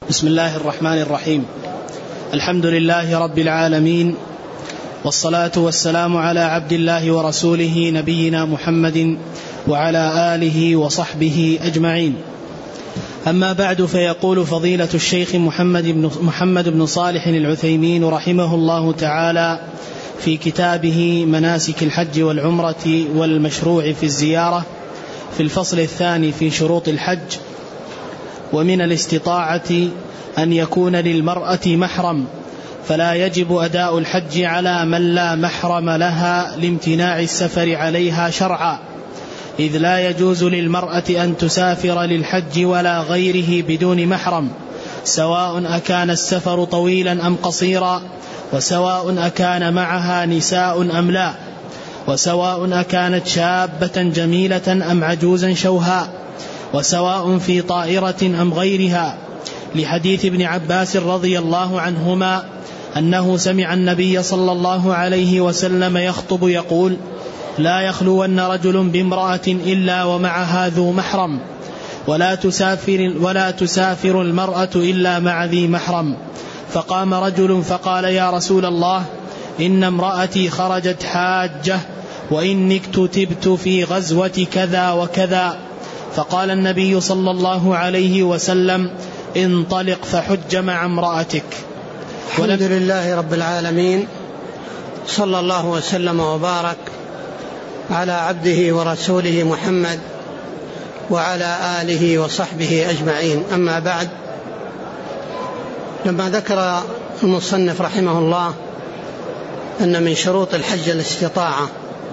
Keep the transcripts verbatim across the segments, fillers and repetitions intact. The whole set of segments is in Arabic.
بسم الله الرحمن الرحيم. الحمد لله رب العالمين، والصلاة والسلام على عبد الله ورسوله نبينا محمد وعلى آله وصحبه أجمعين. أما بعد، فيقول فضيلة الشيخ محمد بن, محمد بن صالح العثيمين رحمه الله تعالى في كتابه مناسك الحج والعمرة والمشروع في الزيارة في الفصل الثاني في شروط الحج: ومن الاستطاعة أن يكون للمرأة محرم، فلا يجب أداء الحج على من لا محرم لها لامتناع السفر عليها شرعا، إذ لا يجوز للمرأة أن تسافر للحج ولا غيره بدون محرم، سواء أكان السفر طويلا أم قصيرا، وسواء أكان معها نساء أم لا، وسواء أكانت شابة جميلة أم عجوزا شوهاء، وسواء في طائرة أم غيرها، لحديث ابن عباس رضي الله عنهما أنه سمع النبي صلى الله عليه وسلم يخطب يقول: لا يخلون رجل بامرأة إلا ومعها ذو محرم، ولا تسافر, ولا تسافر المرأة إلا مع ذي محرم. فقام رجل فقال: يا رسول الله، إن امرأتي خرجت حاجة، وإني اكتتبت في غزوة كذا وكذا. فقال النبي صلى الله عليه وسلم: انطلق فحج مع امرأتك. الحمد لله رب العالمين، صلى الله وسلم وبارك على عبده ورسوله محمد وعلى آله وصحبه أجمعين. أما بعد، لما ذكر المصنف رحمه الله أن من شروط الحج الاستطاعة،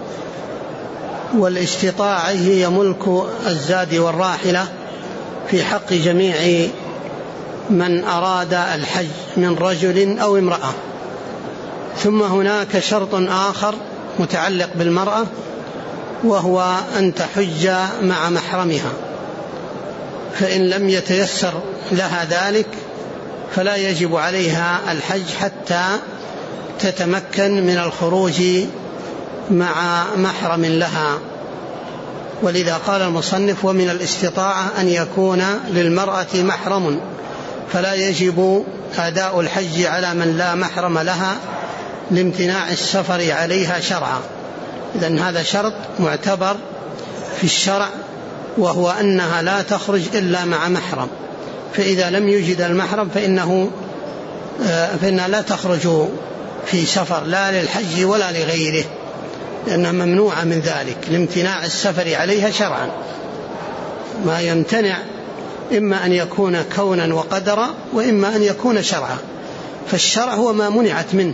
والاستطاعة هي ملك الزاد والراحلة في حق جميع من أراد الحج من رجل أو امرأة. ثم هناك شرط آخر متعلق بالمرأة، وهو أن تحج مع محرمها، فإن لم يتيسر لها ذلك فلا يجب عليها الحج حتى تتمكن من الخروج مع محرم لها. ولذا قال المصنف: ومن الاستطاعة أن يكون للمرأة محرم، فلا يجب أداء الحج على من لا محرم لها لامتناع السفر عليها شرعا. إذن هذا شرط معتبر في الشرع، وهو أنها لا تخرج إلا مع محرم، فإذا لم يوجد المحرم فإنه فإنها لا تخرج في سفر لا للحج ولا لغيره، لأنها ممنوعة من ذلك لامتناع السفر عليها شرعا. ما يمتنع إما أن يكون كونا وقدرا، وإما أن يكون شرعا. فالشرع هو ما منعت منه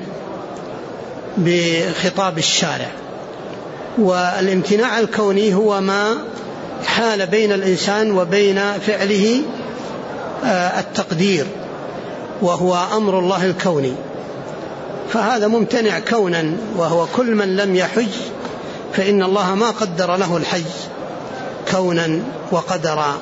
بخطاب الشارع، والامتناع الكوني هو ما حال بين الإنسان وبين فعله التقدير، وهو أمر الله الكوني. فهذا ممتنع كونا، وهو كل من لم يحج فإن الله ما قدر له الحج كونا وقدرا،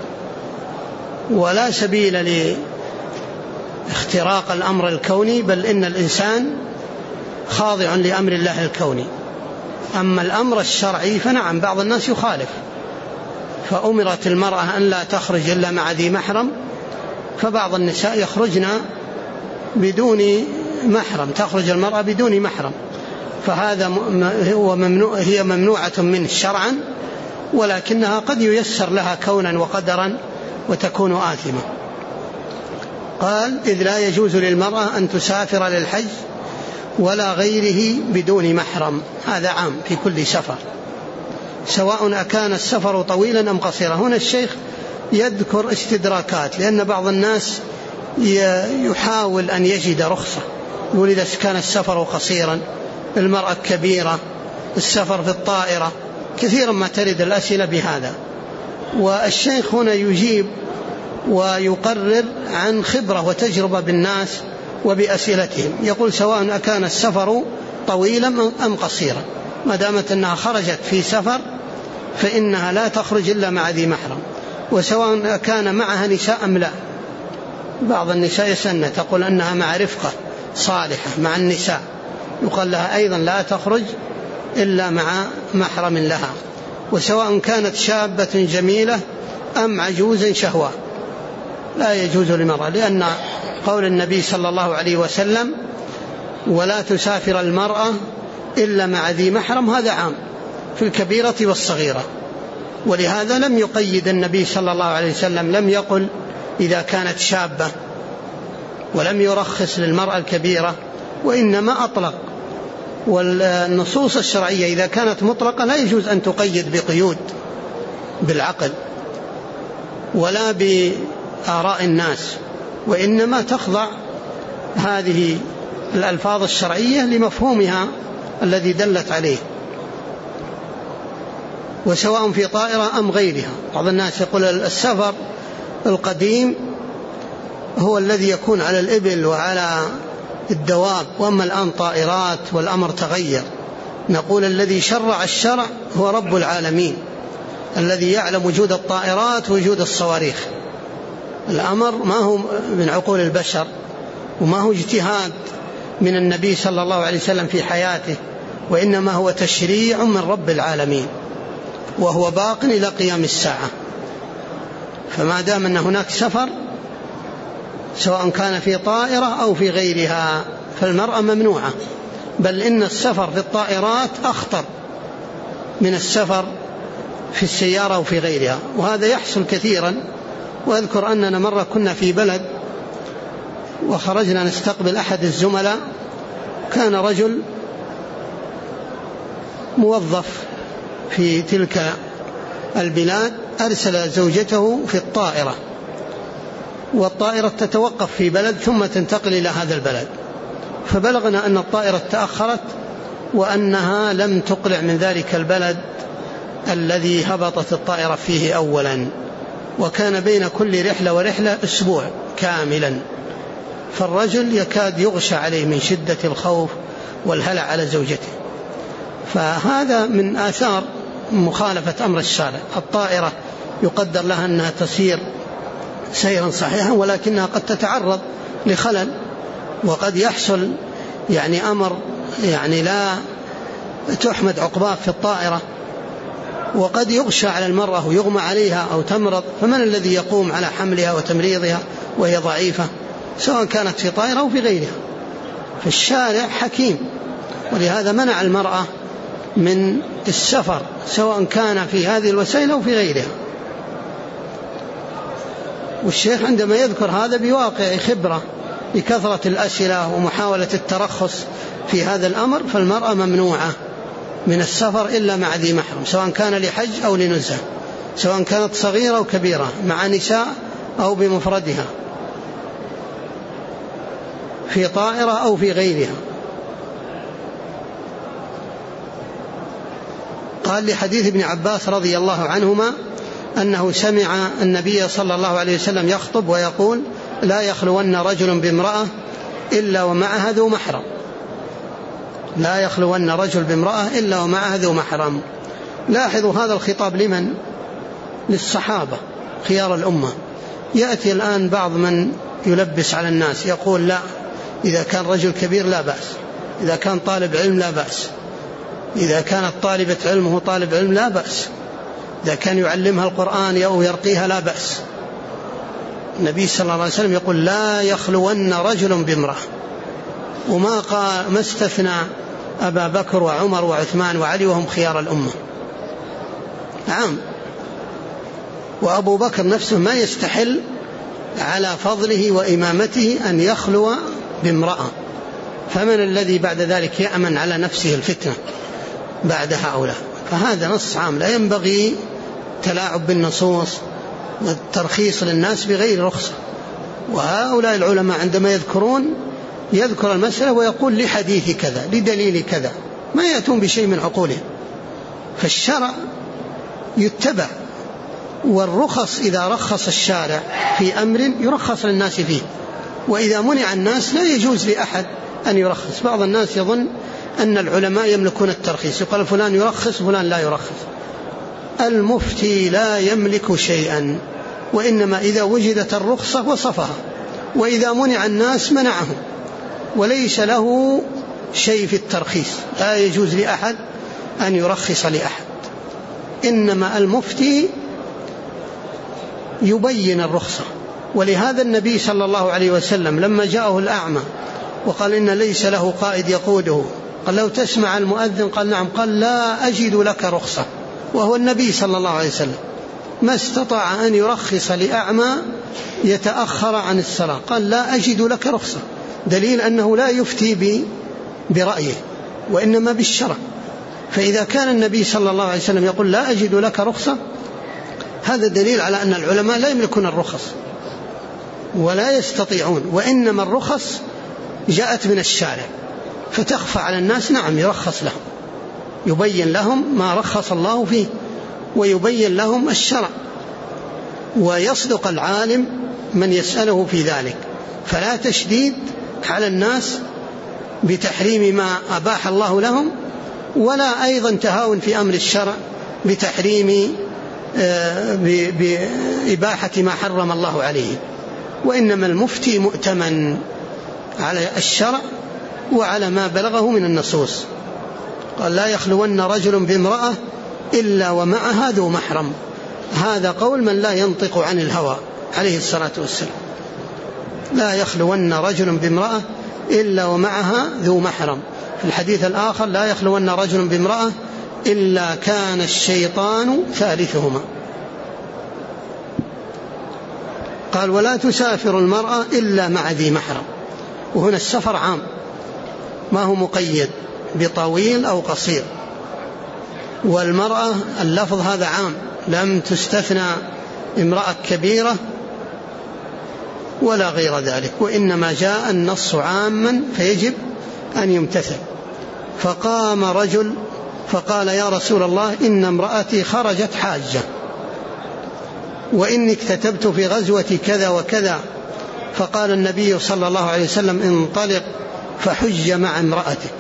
ولا سبيل لاختراق الأمر الكوني، بل إن الإنسان خاضع لأمر الله الكوني. أما الأمر الشرعي فنعم، بعض الناس يخالف، فأمرت المرأة أن لا تخرج إلا مع ذي محرم، فبعض النساء يخرجن بدون محرم، تخرج المرأة بدون محرم، فهذا هو ممنوع، هي ممنوعة منه شرعا، ولكنها قد ييسر لها كونا وقدرا وتكون آثمة. قال: إذ لا يجوز للمرأة أن تسافر للحج ولا غيره بدون محرم. هذا عام في كل سفر، سواء أكان السفر طويلا أم قصيرا. هنا الشيخ يذكر استدراكات، لأن بعض الناس يحاول أن يجد رخصة، يقول إذا كان السفر قصيرا، المرأة كبيرة، السفر في الطائرة، كثيرا ما ترد الأسئلة بهذا. والشيخ هنا يجيب ويقرر عن خبرة وتجربة بالناس وبأسئلتهم. يقول: سواء أكان السفر طويلا أم قصيرا، ما دامت أنها خرجت في سفر فإنها لا تخرج إلا مع ذي محرم، وسواء كان معها نساء أم لا. بعض النساء يسن تقول أنها مع رفقة صالحة مع النساء، يقال لها أيضا لا تخرج إلا مع محرم لها. وسواء كانت شابة جميلة أم عجوزا شهوة، لا يجوز للمرأة، لأن قول النبي صلى الله عليه وسلم ولا تسافر المرأة إلا مع ذي محرم هذا عام في الكبيرة والصغيرة، ولهذا لم يقيد النبي صلى الله عليه وسلم، لم يقل إذا كانت شابة، ولم يرخص للمرأة الكبيرة، وإنما أطلق. والنصوص الشرعية إذا كانت مطلقة لا يجوز أن تقيد بقيود بالعقل ولا بآراء الناس، وإنما تخضع هذه الألفاظ الشرعية لمفهومها الذي دلت عليه، وسواء في طائرة أم غيرها. بعض الناس يقول السفر القديم هو الذي يكون على الإبل وعلى الدواب، وأما الآن طائرات والأمر تغير. نقول الذي شرع الشرع هو رب العالمين الذي يعلم وجود الطائرات ووجود الصواريخ. الأمر ما هو من عقول البشر، وما هو اجتهاد من النبي صلى الله عليه وسلم في حياته، وإنما هو تشريع من رب العالمين، وهو باق إلى قيام الساعة. فما دام أن هناك سفر سواء كان في طائرة أو في غيرها فالمرأة ممنوعة، بل إن السفر في الطائرات أخطر من السفر في السيارة وفي غيرها، وهذا يحصل كثيرا. وأذكر أننا مرة كنا في بلد وخرجنا نستقبل أحد الزملاء، كان رجل موظف في تلك البلاد أرسل زوجته في الطائرة، والطائرة تتوقف في بلد ثم تنتقل إلى هذا البلد، فبلغنا أن الطائرة تأخرت وأنها لم تقلع من ذلك البلد الذي هبطت الطائرة فيه أولا، وكان بين كل رحلة ورحلة أسبوع كاملا، فالرجل يكاد يغشى عليه من شدة الخوف والهلع على زوجته. فهذا من آثار مخالفة أمر الشارع. الطائرة يقدر لها أنها تسير سيرا صحيحا، ولكنها قد تتعرض لخلل، وقد يحصل يعني أمر يعني لا تحمد عقباه في الطائرة، وقد يغشى على المرأة ويغمى عليها أو تمرض، فمن الذي يقوم على حملها وتمريضها وهي ضعيفة سواء كانت في طائرة أو في غيرها؟ فالشارع حكيم، ولهذا منع المرأة من السفر سواء كان في هذه الوسائل أو في غيرها. والشيخ عندما يذكر هذا بواقع خبرة بكثرة الأسئلة ومحاولة الترخص في هذا الأمر، فالمرأة ممنوعة من السفر إلا مع ذي محرم، سواء كان لحج أو لنزهة، سواء كانت صغيرة أو كبيرة، مع نساء أو بمفردها، في طائرة أو في غيرها. قال لحديث ابن عباس رضي الله عنهما أنه سمع النبي صلى الله عليه وسلم يخطب ويقول: لا يخلون رجل بامرأة إلا ومعها ذو محرم. لا يخلون رجل بامرأة إلا ومعها ذو محرم. لاحظوا هذا الخطاب لمن؟ للصحابة خيار الأمة. يأتي الآن بعض من يلبس على الناس يقول: لا، إذا كان رجل كبير لا بأس، إذا كان طالب علم لا بأس، إذا كانت طالبة علمه طالب علم لا بأس، إذا كان يعلمها القرآن أو يرقيها لا بأس. النبي صلى الله عليه وسلم يقول: لا يخلون رجل بامرأة، وما قال ما استثنى أبا بكر وعمر وعثمان وعلي وهم خيار الأمة. نعم، وأبو بكر نفسه ما يستحل على فضله وإمامته أن يخلو بامرأة، فمن الذي بعد ذلك يأمن على نفسه الفتنة بعد هؤلاء؟ فهذا نص عام، لا ينبغي تلاعب بالنصوص والترخيص للناس بغير رخصة. وهؤلاء العلماء عندما يذكرون يذكر المسألة ويقول لحديث كذا لدليل كذا، ما يأتون بشيء من عقولهم. فالشرع يتبع، والرخص إذا رخص الشارع في أمر يرخص للناس فيه، وإذا منع الناس لا يجوز لأحد أن يرخص. بعض الناس يظن أن العلماء يملكون الترخيص، يقول فلان يرخص فلان لا يرخص. المفتي لا يملك شيئا، وإنما إذا وجدت الرخصة وصفها، وإذا منع الناس منعهم، وليس له شيء في الترخيص. لا يجوز لأحد أن يرخص لأحد، إنما المفتي يبين الرخصة ولهذا النبي صلى الله عليه وسلم لما جاءه الأعمى وقال إن ليس له قائد يقوده، قال لو تسمع المؤذن؟ قال نعم. قال لا أجد لك رخصة، وهو النبي صلى الله عليه وسلم ما استطاع أن يرخص لأعمى يتأخر عن الصلاة، قال لا أجد لك رخصة، دليل أنه لا يفتي برأيه وإنما بالشرع. فإذا كان النبي صلى الله عليه وسلم يقول لا أجد لك رخصة، هذا دليل على أن العلماء لا يملكون الرخص ولا يستطيعون، وإنما الرخص جاءت من الشارع فتخفى على الناس. نعم يرخص لهم، يبين لهم ما رخص الله فيه ويبين لهم الشرع، ويصدق العالم من يسأله في ذلك، فلا تشديد على الناس بتحريم ما أباح الله لهم، ولا أيضا تهاون في أمر الشرع بتحريم بإباحة ما حرم الله عليه. وإنما المفتي مؤتمن على الشرع وعلى ما بلغه من النصوص. قال لا يخلون رجل بامرأة إلا ومعها ذو محرم، هذا قول من لا ينطق عن الهوى عليه الصلاة والسلام. لا يخلون رجل بامرأة إلا ومعها ذو محرم. في الحديث الآخر لا يخلون رجل بامرأة إلا كان الشيطان ثالثهما. قال ولا تسافر المرأة إلا مع ذي محرم، وهنا السفر عام ما هو مقيد بطويل أو قصير، والمرأة اللفظ هذا عام لم تستثنى امرأة كبيرة ولا غير ذلك، وإنما جاء النص عاما فيجب أن يمتثل. فقام رجل فقال يا رسول الله إن امرأتي خرجت حاجة وإني اكتتبت في غزوة كذا وكذا. فقال النبي صلى الله عليه وسلم انطلق فحج مع امرأتك،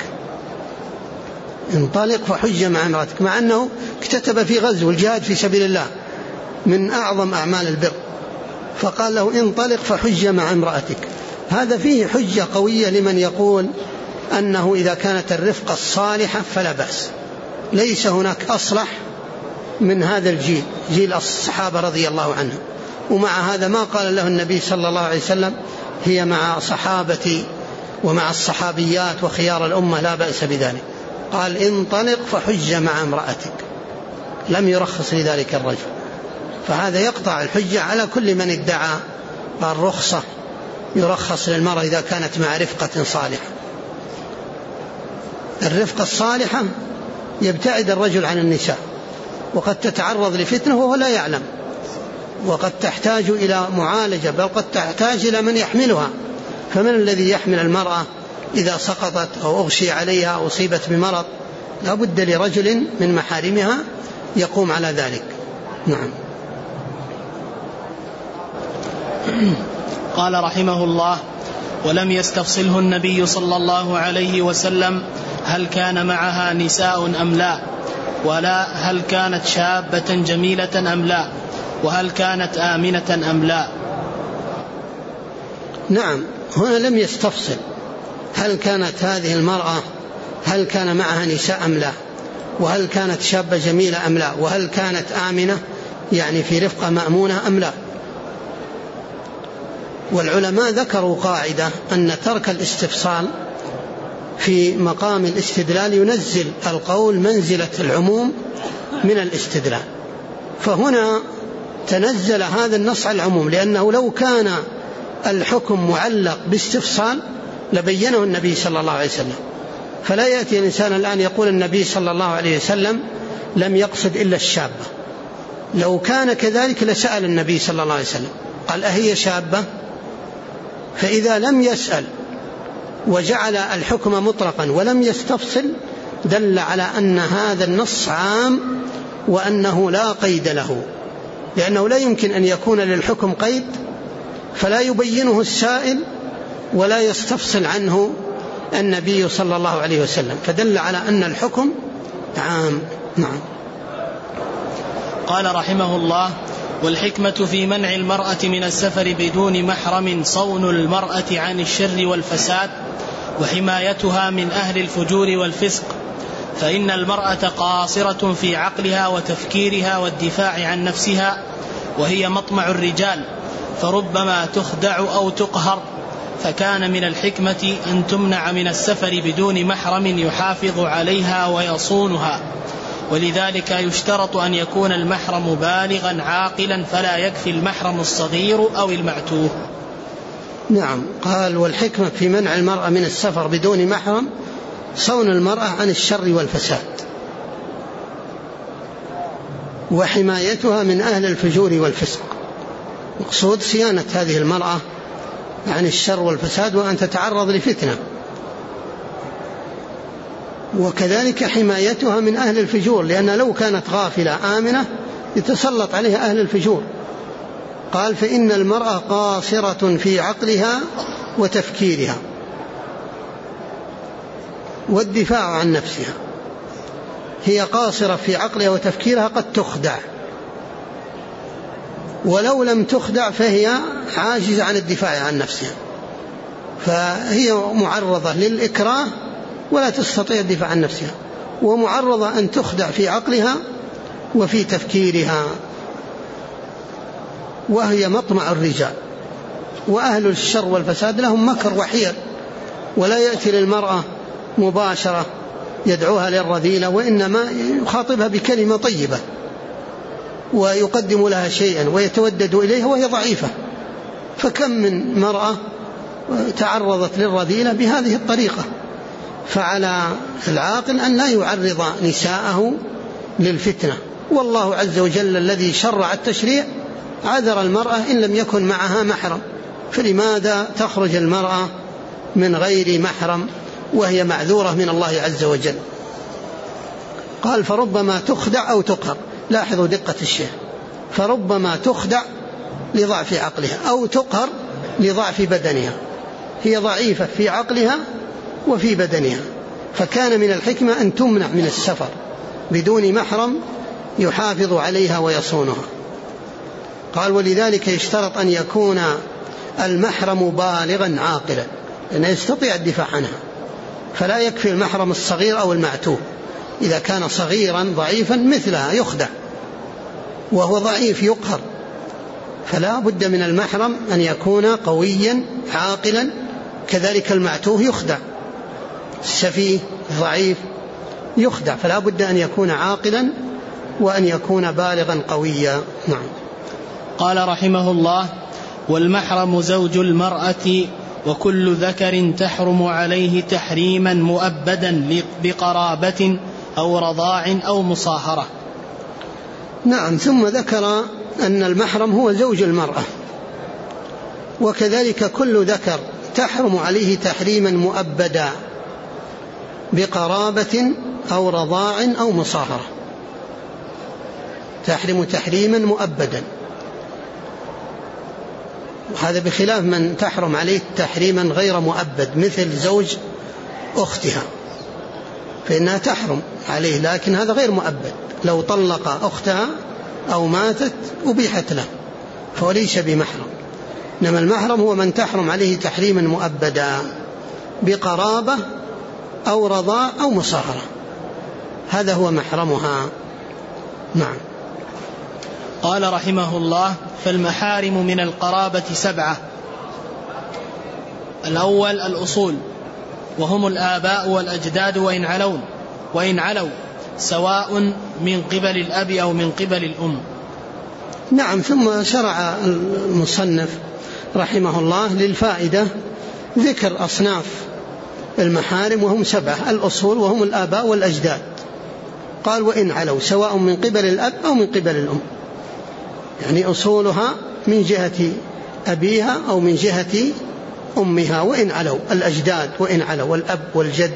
انطلق فحج مع امرأتك، مع أنه اكتتب في غزو الجهاد في سبيل الله من أعظم أعمال البر، فقال له انطلق فحج مع امرأتك. هذا فيه حجة قوية لمن يقول أنه إذا كانت الرفقة الصالحة فلا بأس، ليس هناك أصلح من هذا الجيل، جيل الصحابة رضي الله عنهم. ومع هذا ما قال له النبي صلى الله عليه وسلم هي مع صحابتي ومع الصحابيات وخيار الأمة لا بأس بذلك، قال انطلق فحج مع امرأتك، لم يرخص لذلك الرجل. فهذا يقطع الحجة على كل من ادعى الرخصة، يرخص للمرأة إذا كانت مع رفقة صالحة. الرفقة الصالحة يبتعد الرجل عن النساء، وقد تتعرض لفتنة وهو لا يعلم، وقد تحتاج إلى معالجة، بل قد تحتاج إلى من يحملها. فمن الذي يحمل المرأة إذا سقطت أو أغشي عليها أو أصيبت بمرض؟ لا بد لرجل من محارمها يقوم على ذلك. نعم. قال رحمه الله ولم يستفصله النبي صلى الله عليه وسلم هل كان معها نساء أم لا، ولا هل كانت شابة جميلة أم لا، وهل كانت آمنة أم لا. نعم، هنا لم يستفصل هل كانت هذه المرأة هل كان معها نساء أم لا، وهل كانت شابة جميلة أم لا، وهل كانت آمنة يعني في رفقة مأمونة أم لا. والعلماء ذكروا قاعدة أن ترك الاستفصال في مقام الاستدلال ينزل القول منزلة العموم من الاستدلال، فهنا تنزل هذا النص على العموم، لأنه لو كان الحكم معلق باستفصال لبينه النبي صلى الله عليه وسلم. فلا يأتي الإنسان الآن يقول النبي صلى الله عليه وسلم لم يقصد إلا الشابة، لو كان كذلك لسأل النبي صلى الله عليه وسلم قال أهي شابة؟ فإذا لم يسأل وجعل الحكم مطلقا ولم يستفصل دل على أن هذا النص عام وأنه لا قيد له، لأنه لا يمكن أن يكون للحكم قيد فلا يبينه السائل ولا يستفصل عنه النبي صلى الله عليه وسلم، فدل على أن الحكم عام. نعم. قال رحمه الله والحكمة في منع المرأة من السفر بدون محرم صون المرأة عن الشر والفساد وحمايتها من أهل الفجور والفسق، فإن المرأة قاصرة في عقلها وتفكيرها والدفاع عن نفسها، وهي مطمع الرجال، فربما تخدع أو تقهر، فكان من الحكمة أن تمنع من السفر بدون محرم يحافظ عليها ويصونها، ولذلك يشترط أن يكون المحرم بالغا عاقلا، فلا يكفي المحرم الصغير أو المعتوه. نعم. قال والحكمة في منع المرأة من السفر بدون محرم صون المرأة عن الشر والفساد، وحمايتها من أهل الفجور والفسق. مقصود صيانة هذه المرأة عن الشر والفساد وأن تتعرض لفتنة، وكذلك حمايتها من أهل الفجور، لأن لو كانت غافلة آمنة يتسلط عليها أهل الفجور. قال فإن المرأة قاصرة في عقلها وتفكيرها والدفاع عن نفسها. هي قاصرة في عقلها وتفكيرها، قد تخدع، ولو لم تخدع فهي عاجزة عن الدفاع عن نفسها، فهي معرضة للإكراه ولا تستطيع الدفاع عن نفسها، ومعرضة أن تخدع في عقلها وفي تفكيرها، وهي مطمع الرجال. وأهل الشر والفساد لهم مكر وحيل، ولا يأتي للمرأة مباشرة يدعوها للرذيلة، وإنما يخاطبها بكلمة طيبة ويقدم لها شيئا ويتودد إليها وهي ضعيفة. فكم من مرأة تعرضت للرذيلة بهذه الطريقة. فعلى العاقل أن لا يعرض نساءه للفتنة، والله عز وجل الذي شرع التشريع عذر المرأة إن لم يكن معها محرم، فلماذا تخرج المرأة من غير محرم وهي معذورة من الله عز وجل؟ قال فربما تخدع أو تقهر. لاحظوا دقة الشيء، فربما تخدع لضعف عقلها أو تقهر لضعف بدنها. هي ضعيفة في عقلها وفي بدنها، فكان من الحكمة أن تمنع من السفر بدون محرم يحافظ عليها ويصونها. قال ولذلك يشترط أن يكون المحرم بالغا عاقلا، لأنه يستطيع الدفاع عنها، فلا يكفي المحرم الصغير أو المعتوه. إذا كان صغيرا ضعيفا مثلها يخدع، وهو ضعيف يقهر، فلا بد من المحرم أن يكون قويا عاقلا. كذلك المعتوه يخدع، السفيه ضعيف يخدع، فلا بد أن يكون عاقلا وأن يكون بالغا قويا. نعم. قال رحمه الله والمحرم زوج المرأة وكل ذكر تحرم عليه تحريما مؤبدا بقرابة أو رضاع أو مصاهرة. نعم. ثم ذكر أن المحرم هو زوج المرأة، وكذلك كل ذكر تحرم عليه تحريما مؤبدا بقرابة أو رضاع أو مصاهرة. تحرم تحريما مؤبدا، وهذا بخلاف من تحرم عليه تحريما غير مؤبد مثل زوج أختها، فإنها تحرم عليه، لكن هذا غير مؤبد. لو طلق أختها أو ماتت أبيحت له، فهو ليس بمحرم. إنما المحرم هو من تحرم عليه تحريما مؤبدا بقرابة أو رضاع أو مصاهرة، هذا هو محرمها. نعم. قال رحمه الله فالمحارم من القرابة سبعة. الأول الأصول، وهم الآباء والأجداد وإن علون وإن علوا سواء من قبل الأب أو من قبل الأم. نعم. ثم شرع المصنف رحمه الله للفائدة ذكر أصناف المحارم وهم سبعة. الأصول وهم الآباء والأجداد، قال وإن علوا سواء من قبل الأب أو من قبل الأم، يعني أصولها من جهة أبيها أو من جهة أمها. وإن علوا الأجداد وإن علوا والأب والجد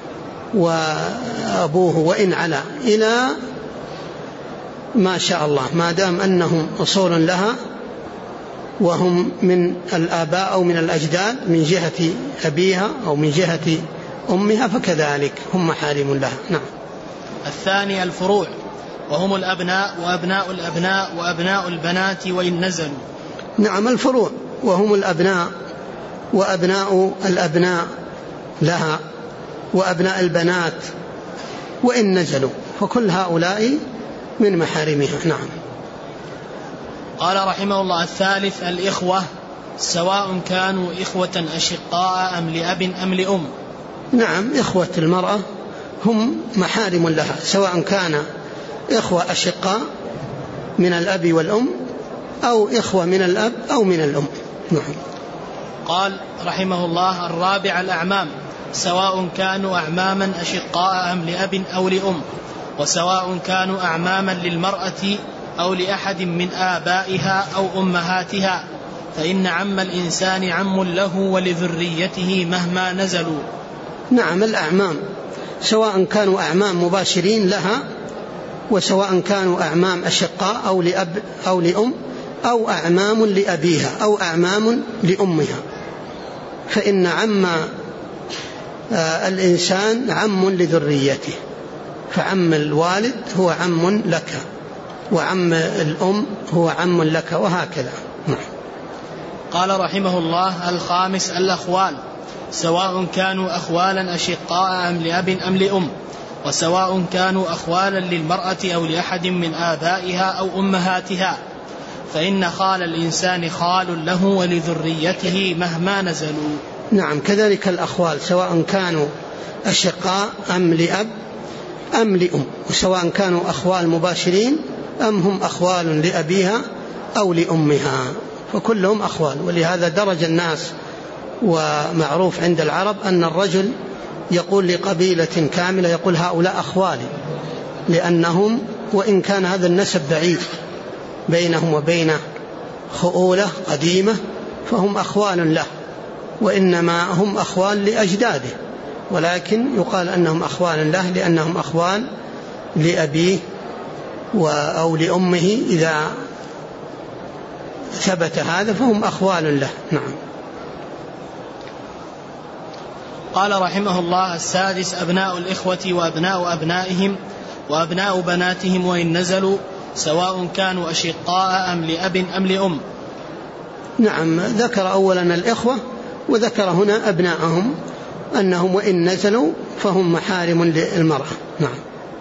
وأبوه وإن علا إلى ما شاء الله، ما دام أنهم أصول لها وهم من الآباء أو من الأجداد من جهة أبيها أو من جهة أمها فكذلك هم محارم لها. نعم. الثاني الفروع، وهم الأبناء وأبناء الأبناء وأبناء البنات وإن نزلوا. نعم. الفروع وهم الأبناء وأبناء الأبناء لها وأبناء البنات وإن نزلوا، فكل هؤلاء من محارمها. نعم. قال رحمه الله: الثالث الإخوة، سواء كانوا إخوة أشقاء أم لأب أم لأم. نعم، إخوة المرأة هم محارم لها، سواء كان إخوة أشقاء من الأب والأم أو إخوة من الأب أو من الأم. نعم. قال رحمه الله: الرابع الأعمام، سواء كانوا أعماما أشقاء أم لأب أو لأم، وسواء كانوا أعماما للمرأة أو لأحد من آبائها أو أمهاتها، فإن عم الإنسان عم له ولذريته مهما نزلوا. نعم، الأعمام سواء كانوا أعمام مباشرين لها، وسواء كانوا أعمام أشقاء أو لأب أو لأم، أو أعمام لأبيها أو أعمام لأمها، فإن عم الإنسان عم لذريته، فعم الوالد هو عم لك، وعم الأم هو عم لك، وهكذا. قال رحمه الله: الخامس الأخوال، سواء كانوا أخوالا أشقاء أم لأب أم لأم، وسواء كانوا أخوالا للمرأة أو لأحد من آبائها أو أمهاتها، فإن خال الإنسان خال له ولذريته مهما نزلوا. نعم، كذلك الأخوال سواء كانوا أشقاء أم لأب أم لأم، وسواء كانوا أخوال مباشرين أم هم أخوال لأبيها أو لأمها، فكلهم أخوال. ولهذا درج الناس ومعروف عند العرب أن الرجل يقول لقبيلة كاملة يقول: هؤلاء أخوالي، لأنهم وإن كان هذا النسب بعيد بينهم وبينه خؤولة قديمة، فهم أخوال له، وإنما هم أخوال لأجداده، ولكن يقال أنهم أخوال له لأنهم أخوال لأبيه أو لأمه. إذا ثبت هذا فهم أخوال له. نعم. قال رحمه الله: السادس أبناء الإخوة وأبناء أبنائهم وأبناء بناتهم وإن نزلوا، سواء كانوا أشقاء أم لأب أم لأم. نعم، ذكر أولا الإخوة وذكر هنا أبناءهم أنهم وإن نزلوا فهم محارم للمرأة. نعم.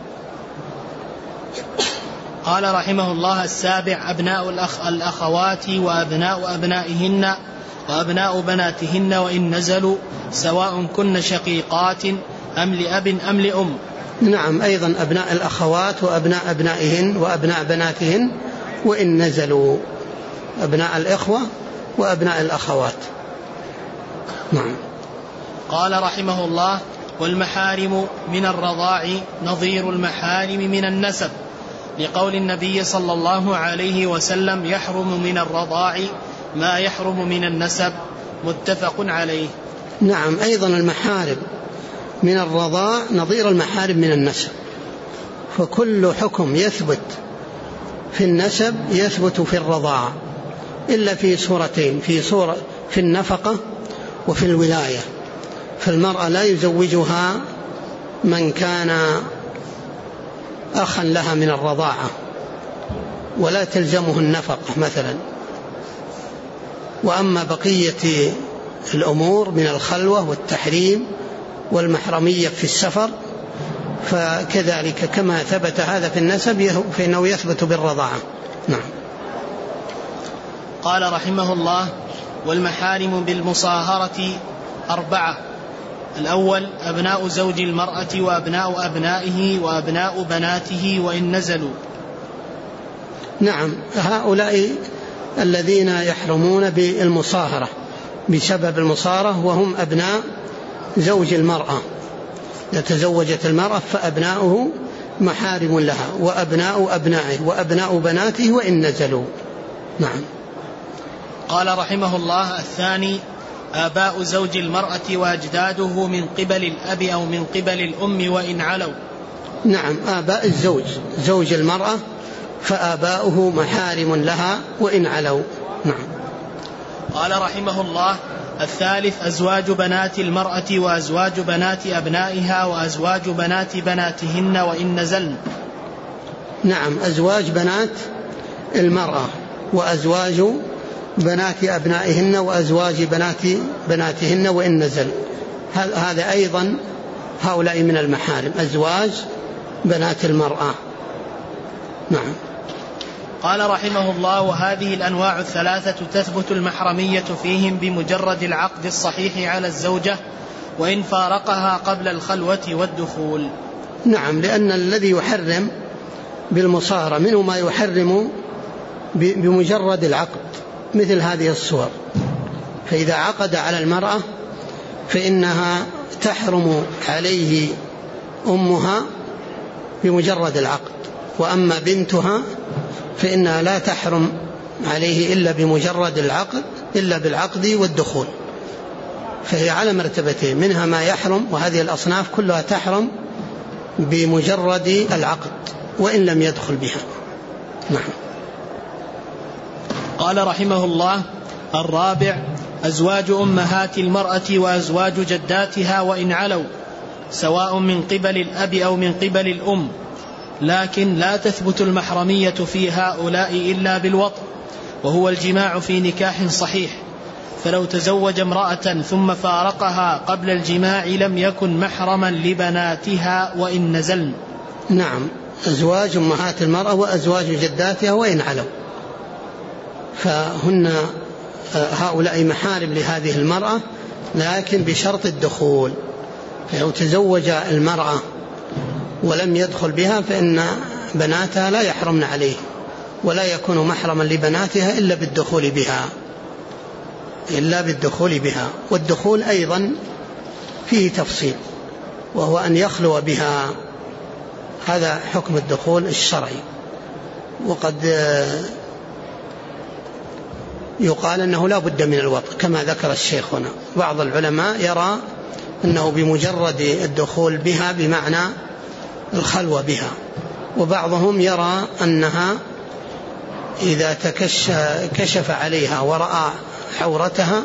قال رحمه الله: السابع أبناء الأخ الأخوات وأبناء أبنائهن وأبناء بناتهن وإن نزلوا، سواء كن شقيقات أم لأب أم لأم. نعم، أيضا أبناء الأخوات وأبناء أبنائهن وأبناء بناتهن وإن نزلوا، أبناء الإخوة وأبناء الأخوات. نعم. قال رحمه الله: والمحارم من الرضاع نظير المحارم من النسب، لقول النبي صلى الله عليه وسلم: يحرم من الرضاع ما يحرم من النسب، متفق عليه. نعم، أيضا المحارم من الرضاع نظير المحارم من النسب، فكل حكم يثبت في النسب يثبت في الرضاع، إلا في صورتين: في صورة في النفقة وفي الولاية. فالمرأة لا يزوجها من كان أخا لها من الرضاعة، ولا تلزمه النفقة مثلا. وأما بقية الأمور من الخلوة والتحريم والمحرمية في السفر فكذلك كما ثبت هذا في النسب فإنه يثبت بالرضاعة. نعم. قال رحمه الله: والمحارم بالمصاهرة أربعة: الأول أبناء زوج المرأة وأبناء أبنائه وأبناء بناته وإن نزلوا. نعم، هؤلاء الذين يحرمون بالمصاهرة بسبب المصاهرة، وهم أبناء زوج المرأة، إذا تزوجت المرأة فأبناؤه محارم لها، وأبناء أبنائه وأبناء بناته وإن نزلوا. نعم. قال رحمه الله: الثاني آباء زوج المرأة وأجداده من قبل الأب أو من قبل الأم وإن علوا. نعم، آباء الزوج، زوج المرأة، فآباؤه محارم لها وإن علوا. نعم. قال رحمه الله: الثالث أزواج بنات المرأة وأزواج بنات أبنائها وأزواج بنات بناتهن وإن نزلن. نعم، أزواج بنات المرأة وأزواج بنات أبنائهن وأزواج بنات بناتهن وإن نزل، هذا أيضا هؤلاء من المحارم، أزواج بنات المرأة. نعم. قال رحمه الله: وهذه الأنواع الثلاثة تثبت المحرمية فيهم بمجرد العقد الصحيح على الزوجة وإن فارقها قبل الخلوة والدخول. نعم، لأن الذي يحرم بالمصاهرة منه ما يحرم بمجرد العقد مثل هذه الصور. فإذا عقد على المرأة فإنها تحرم عليه أمها بمجرد العقد، وأما بنتها فإنها لا تحرم عليه إلا بمجرد العقد إلا بالعقد والدخول. فهي على مرتبتين، منها ما يحرم، وهذه الأصناف كلها تحرم بمجرد العقد وإن لم يدخل بها. نعم. قال رحمه الله: الرابع: أزواج أمهات المرأة وأزواج جداتها وإن علوا، سواء من قبل الأب أو من قبل الأم، لكن لا تثبت المحرمية في هؤلاء إلا بالوطء، وهو الجماع في نكاح صحيح. فلو تزوج امرأة ثم فارقها قبل الجماع لم يكن محرما لبناتها وإن نزلن. نعم، أزواج أمهات المرأة وأزواج جداتها وإن علوا، فهن هؤلاء محارم لهذه المرأة لكن بشرط الدخول. فلو تزوج المرأة ولم يدخل بها فإن بناتها لا يحرمن عليه، ولا يكون محرما لبناتها إلا بالدخول بها إلا بالدخول بها والدخول أيضا فيه تفصيل، وهو أن يخلو بها. هذا حكم الدخول الشرعي. وقد يقال أنه لا بد من الوطء كما ذكر الشيخ هنا. بعض العلماء يرى أنه بمجرد الدخول بها بمعنى الخلوة بها، وبعضهم يرى أنها إذا كشف عليها ورأى عورتها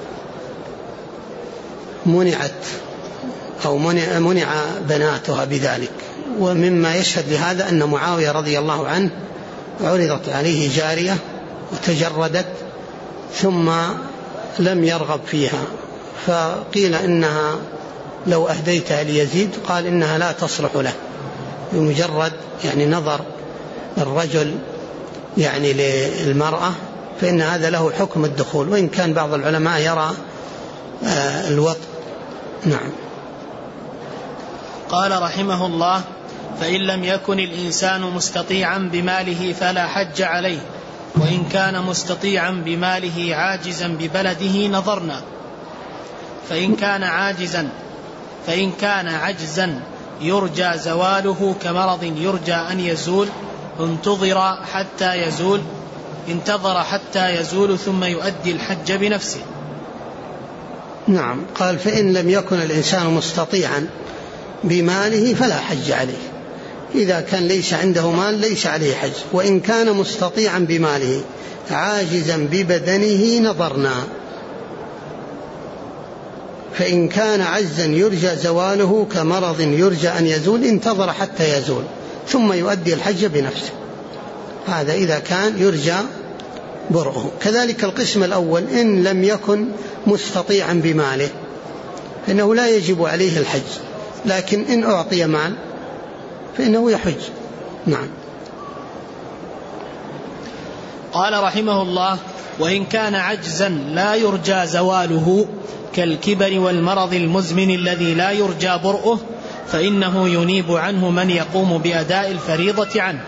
منعت أو منع, منع بناتها بذلك. ومما يشهد لهذا أن معاوية رضي الله عنه عرضت عليه جارية وتجردت ثم لم يرغب فيها، فقيل إنها لو أهديتها ليزيد، قال إنها لا تصلح له، بمجرد يعني نظر الرجل يعني للمرأة فإن هذا له حكم الدخول، وإن كان بعض العلماء يرى آه الوطء. نعم. قال رحمه الله: فإن لم يكن الإنسان مستطيعا بماله فلا حج عليه، وإن كان مستطيعا بماله عاجزا ببلده نظرنا. فإن كان عاجزا فإن كان عجزا يرجى زواله كمرض يرجى أن يزول، انتظر حتى يزول انتظر حتى يزول ثم يؤدي الحج بنفسه. نعم. قال: فإن لم يكن الإنسان مستطيعا بماله فلا حج عليه. إذا كان ليس عنده مال ليس عليه حج. وإن كان مستطيعا بماله عاجزا ببدنه نظرنا. فإن كان عجزا يرجى زواله كمرض يرجى أن يزول، انتظر حتى يزول ثم يؤدي الحج بنفسه. هذا إذا كان يرجى برؤه. كذلك القسم الأول: إن لم يكن مستطيعا بماله فإنه لا يجب عليه الحج، لكن إن أعطي مال فإنه يحج. نعم. قال رحمه الله: وإن كان عجزا لا يرجى زواله كالكبر والمرض المزمن الذي لا يرجى برؤه، فإنه ينيب عنه من يقوم بأداء الفريضة عنه،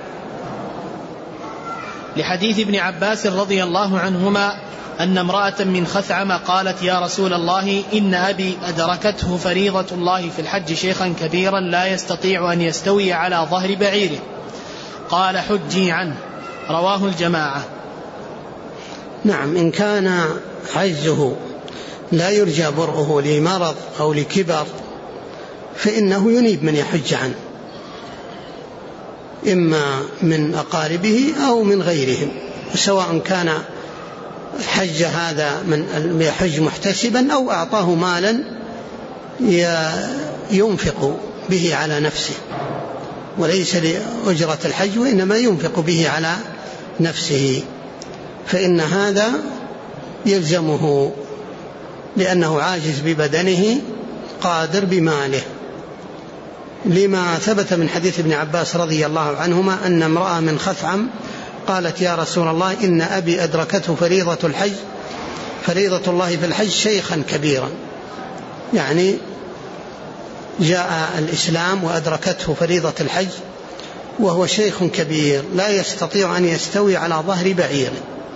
لحديث ابن عباس رضي الله عنهما أن امرأة من خثعم قالت: يا رسول الله، إن أبي أدركته فريضة الله في الحج شيخا كبيرا لا يستطيع أن يستوي على ظهر بعيره، قال: حجي عنه. رواه الجماعة. نعم. إن كان عجزه لا يرجى برؤه لمرض أو لكبر فإنه ينيب من يحج عنه، إما من أقاربه أو من غيرهم، سواء كان حج هذا من يحج محتسبا أو أعطاه مالا ينفق به على نفسه وليس لأجرة الحج، وإنما ينفق به على نفسه، فإن هذا يلزمه لأنه عاجز ببدنه قادر بماله، لما ثبت من حديث ابن عباس رضي الله عنهما أن امرأة من خثعم قالت يا رسول الله إن أبي أدركته فريضة الحج فريضة الله في الحج شيخا كبيرا، يعني جاء الإسلام وأدركته فريضة الحج وهو شيخ كبير لا يستطيع أن يستوي على ظهر بعير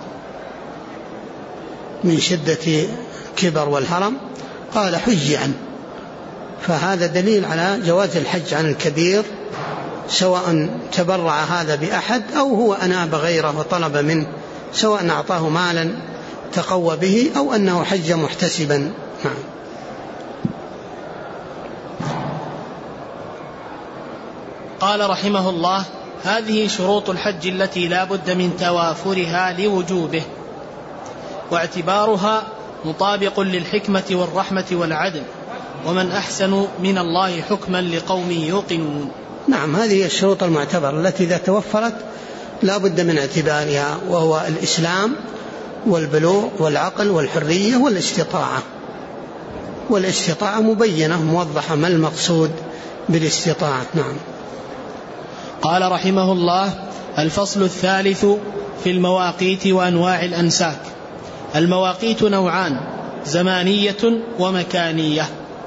من شدة كبر والهرم، قال حج عنه. فهذا دليل على جواز الحج عن الكبير، سواء تبرع هذا بأحد أو هو أناب غيره وطلب منه، سواء أعطاه مالا تقوى به أو أنه حج محتسبا. نعم. قال رحمه الله: هذه شروط الحج التي لا بد من توافرها لوجوبه، واعتبارها مطابق للحكمة والرحمة والعدل، ومن أحسن من الله حكما لقوم يوقنون. نعم، هذه الشروط المعتبرة التي إذا توفرت لا بد من اعتبارها، وهو الإسلام والبلوغ والعقل والحرية والاستطاعة. والاستطاعة مبينة موضحة ما المقصود بالاستطاعة. نعم. قال رحمه الله: الفصل الثالث في المواقيت وأنواع الأنساك. المواقيت نوعان: زمانية ومكانية.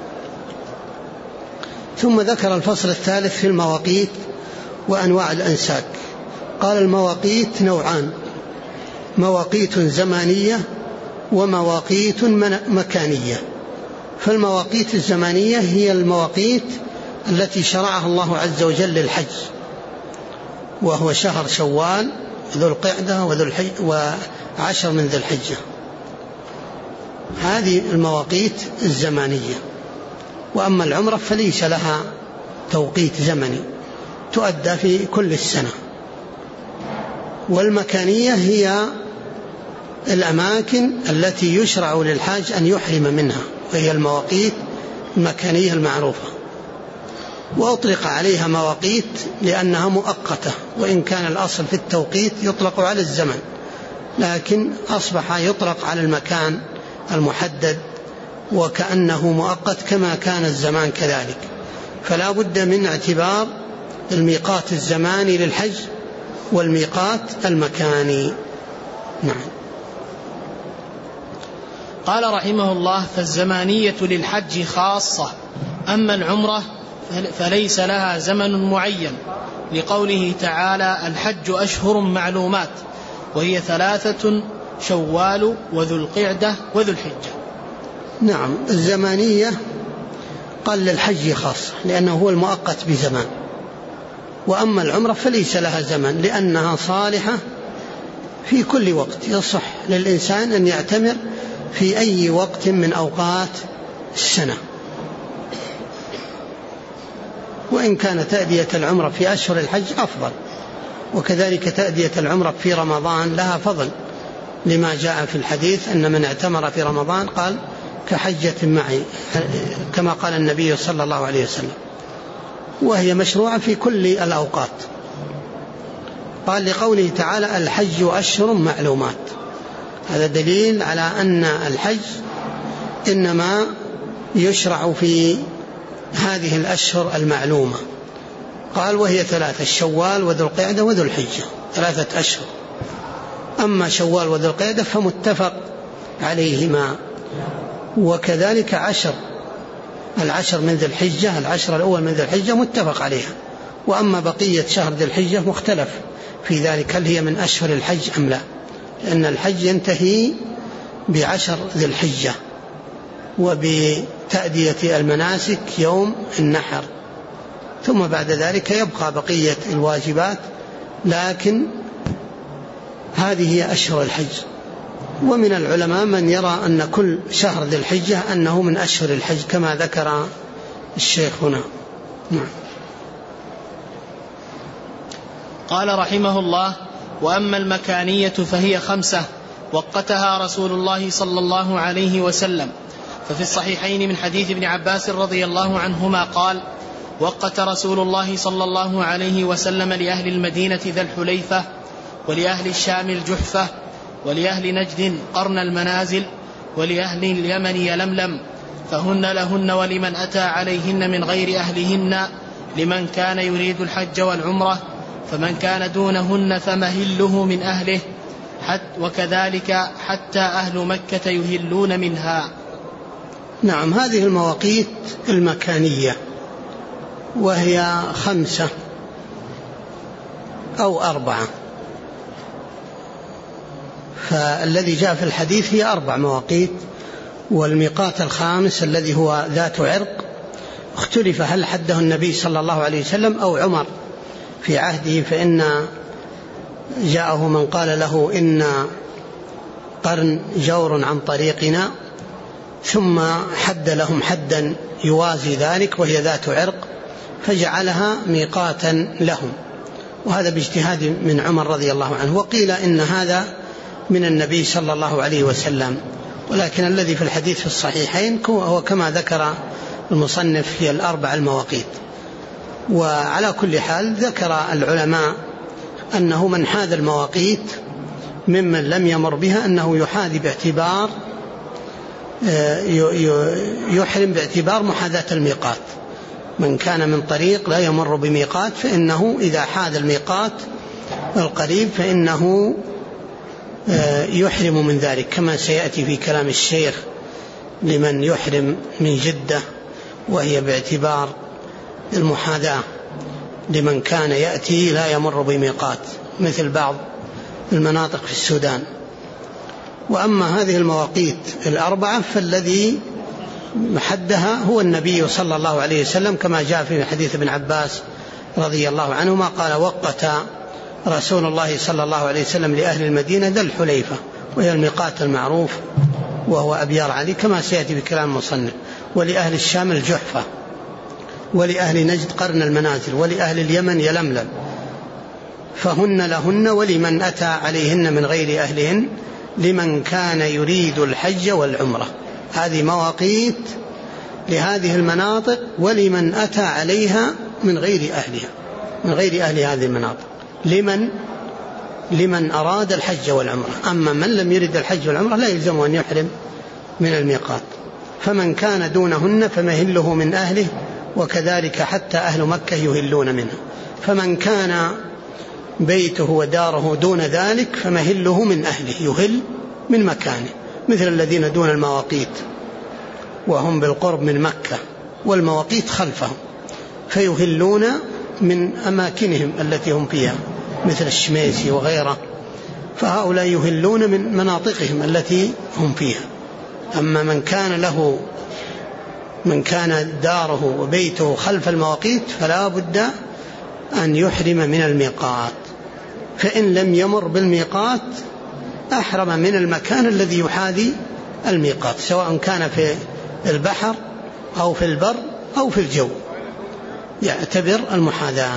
ثم ذكر الفصل الثالث في المواقيت وأنواع الأنساك. قال: المواقيت نوعان: مواقيت زمانية ومواقيت مكانية. فالمواقيت الزمانية هي المواقيت التي شرعها الله عز وجل للحج، وهو شهر شوال ذو القعدة وذو الحج وعشر من ذي الحجة. هذه المواقيت الزمانية. وأما العمرة فليس لها توقيت زمني، تؤدى في كل السنة. والمكانية هي الأماكن التي يشرع للحاج أن يحرم منها، وهي المواقيت المكانية المعروفة. وأطلق عليها مواقيت لأنها مؤقتة، وإن كان الأصل في التوقيت يطلق على الزمن، لكن أصبح يطلق على المكان المحدد وكأنه مؤقت كما كان الزمان كذلك. فلا بد من اعتبار الميقات الزماني للحج والميقات المكاني. نعم. قال رحمه الله: فالزمانية للحج خاصة، أما العمرة فليس لها زمن معين، لقوله تعالى: الحج أشهر معلومات، وهي ثلاثة: شوال وذو القعدة وذو الحجة. نعم. الزمانية قال للحج خاصة لأنه هو المؤقت بزمان. وأما العمرة فليس لها زمن، لأنها صالحة في كل وقت، يصح للإنسان أن يعتمر في أي وقت من أوقات السنة. وإن كان تأدية العمرة في أشهر الحج أفضل، وكذلك تأدية العمرة في رمضان لها فضل، لما جاء في الحديث أن من اعتمر في رمضان قال كحجة معي، كما قال النبي صلى الله عليه وسلم. وهي مشروعة في كل الأوقات. قال لقوله تعالى: الحج أشهر معلومات. هذا دليل على أن الحج إنما يشرع في هذه الأشهر المعلومة. قال: وهي ثلاثة: الشوال وذو القعدة وذو الحجة، ثلاثة أشهر. أما شوال وذو القعدة فمتفق عليهما، وكذلك عشر العشر من ذي الحجة، العشر الأول من ذي الحجة متفق عليها. وأما بقية شهر ذي الحجة مختلف في ذلك، هل هي من أشهر الحج أم لا، لأن الحج ينتهي بعشر ذي الحجة وبتأدية المناسك يوم النحر، ثم بعد ذلك يبقى بقية الواجبات، لكن هذه هي أشهر الحج. ومن العلماء من يرى أن كل شهر ذي الحجة أنه من أشهر الحج كما ذكر الشيخ هنا. نعم. قال رحمه الله: وأما المكانية فهي خمسة وقتها رسول الله صلى الله عليه وسلم. ففي الصحيحين من حديث ابن عباس رضي الله عنهما قال: وقت رسول الله صلى الله عليه وسلم لأهل المدينة ذا الحليفة، ولأهل الشام الجحفة، ولأهل نجد قرن المنازل، ولأهل اليمن يلملم، فهن لهن ولمن أتى عليهن من غير أهلهن، لمن كان يريد الحج والعمرة، فمن كان دونهن فمهله من أهله حتى وكذلك حتى أهل مكة يهلون منها. نعم، هذه المواقيت المكانية وهي خمسة أو أربعة، فالذي جاء في الحديث هي أربع مواقيت، والميقات الخامس الذي هو ذات عرق اختلف هل حده النبي صلى الله عليه وسلم أو عمر في عهده، فإن جاءه من قال له إن قرن جور عن طريقنا، ثم حد لهم حدا يوازي ذلك وهي ذات عرق فجعلها ميقاتا لهم، وهذا باجتهاد من عمر رضي الله عنه. وقيل إن هذا من النبي صلى الله عليه وسلم، ولكن الذي في الحديث في الصحيحين هو كما ذكر المصنف هي الأربع المواقيت. وعلى كل حال ذكر العلماء أنه من حاذ المواقيت ممن لم يمر بها أنه يحاذي باعتبار يحرم باعتبار محاذاة الميقات. من كان من طريق لا يمر بميقات فإنه إذا حاذ الميقات القريب فإنه يحرم من ذلك، كما سيأتي في كلام الشيخ لمن يحرم من جدة، وهي باعتبار المحاذاة لمن كان يأتي لا يمر بميقات مثل بعض المناطق في السودان. وأما هذه المواقيت الأربعة فالذي حدها هو النبي صلى الله عليه وسلم، كما جاء في حديث ابن عباس رضي الله عنهما قال: وقت رسول الله صلى الله عليه وسلم لأهل المدينة ذا الحليفة، وهي الميقات المعروف وهو أبيار علي كما سيأتي بكلام المصنف، ولأهل الشام الجحفة، ولأهل نجد قرن المنازل، ولأهل اليمن يلملم، فهن لهن ولمن أتى عليهن من غير أهلهن لمن كان يريد الحج والعمرة. هذه مواقيت لهذه المناطق ولمن أتى عليها من غير أهلها، من غير أهل هذه المناطق، لمن لمن أراد الحج والعمرة. أما من لم يرد الحج والعمرة لا يلزم أن يحرم من الميقات. فمن كان دونهن فمهله من أهله وكذلك حتى أهل مكة يهلون منه. فمن كان بيته وداره دون ذلك فمهله من أهله، يهل من مكانه، مثل الذين دون المواقيت وهم بالقرب من مكة والمواقيت خلفهم، فيهلون من أماكنهم التي هم فيها مثل الشميسي وغيره، فهؤلاء يهلون من مناطقهم التي هم فيها. أما من كان له من كان داره وبيته خلف المواقيت فلا بد أن يحرم من الميقات، فإن لم يمر بالميقات أحرم من المكان الذي يحاذي الميقات، سواء كان في البحر أو في البر أو في الجو، يعتبر المحاذاة.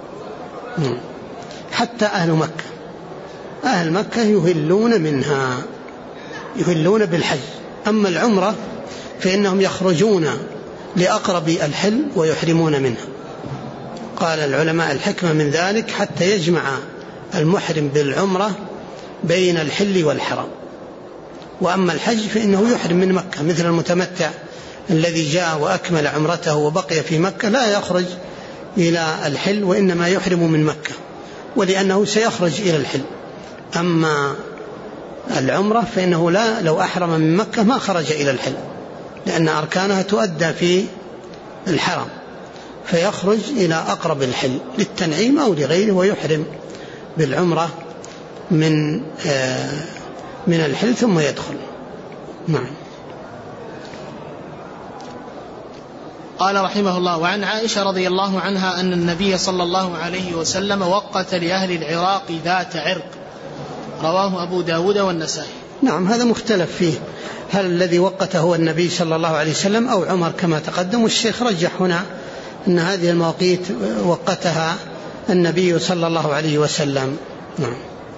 حتى أهل مكة أهل مكة يهلون منها، يهلون بالحج. أما العمرة فإنهم يخرجون لأقرب الحل ويحرمون منها. قال العلماء الحكمة من ذلك حتى يجمع المحرم بالعمرة بين الحل والحرم. وأما الحج فإنه يحرم من مكة، مثل المتمتع الذي جاء وأكمل عمرته وبقي في مكة لا يخرج إلى الحل وإنما يحرم من مكة، ولأنه سيخرج إلى الحل. أما العمرة فإنه لا لو أحرم من مكة ما خرج إلى الحل، لأن أركانها تؤدى في الحرم، فيخرج إلى أقرب الحل للتنعيم أو لغيره ويحرم بالعمرة من من الحل ثم يدخل. نعم. قال رحمه الله: وعن عائشة رضي الله عنها أن النبي صلى الله عليه وسلم وقت لأهل العراق ذات عرق، رواه أبو داود والنسائي. نعم، هذا مختلف فيه، هل الذي وقته هو النبي صلى الله عليه وسلم أو عمر كما تقدم، والشيخ رجح هنا أن هذه المواقيت وقتها النبي صلى الله عليه وسلم. نعم.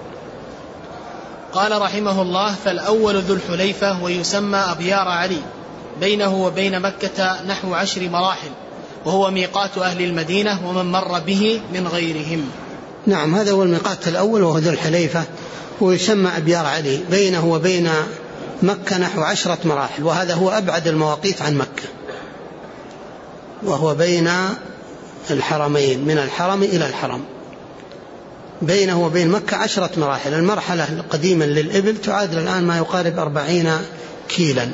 قال رحمه الله: فالأول ذو الحليفة، ويسمى أبيار علي، بينه وبين مكة نحو عشر مراحل، وهو ميقات أهل المدينة ومن مر به من غيرهم. نعم، هذا هو الميقات الأول وهو ذو الحليفة، ويسمى أبيار علي، بينه وبين مكة نحو عشرة مراحل، وهذا هو أبعد المواقيت عن مكة، وهو بين الحرمين من الحرم إلى الحرم. بينه وبين مكة عشرة مراحل. المرحلة القديمة للإبل تعادل الآن ما يقارب أربعين كيلا،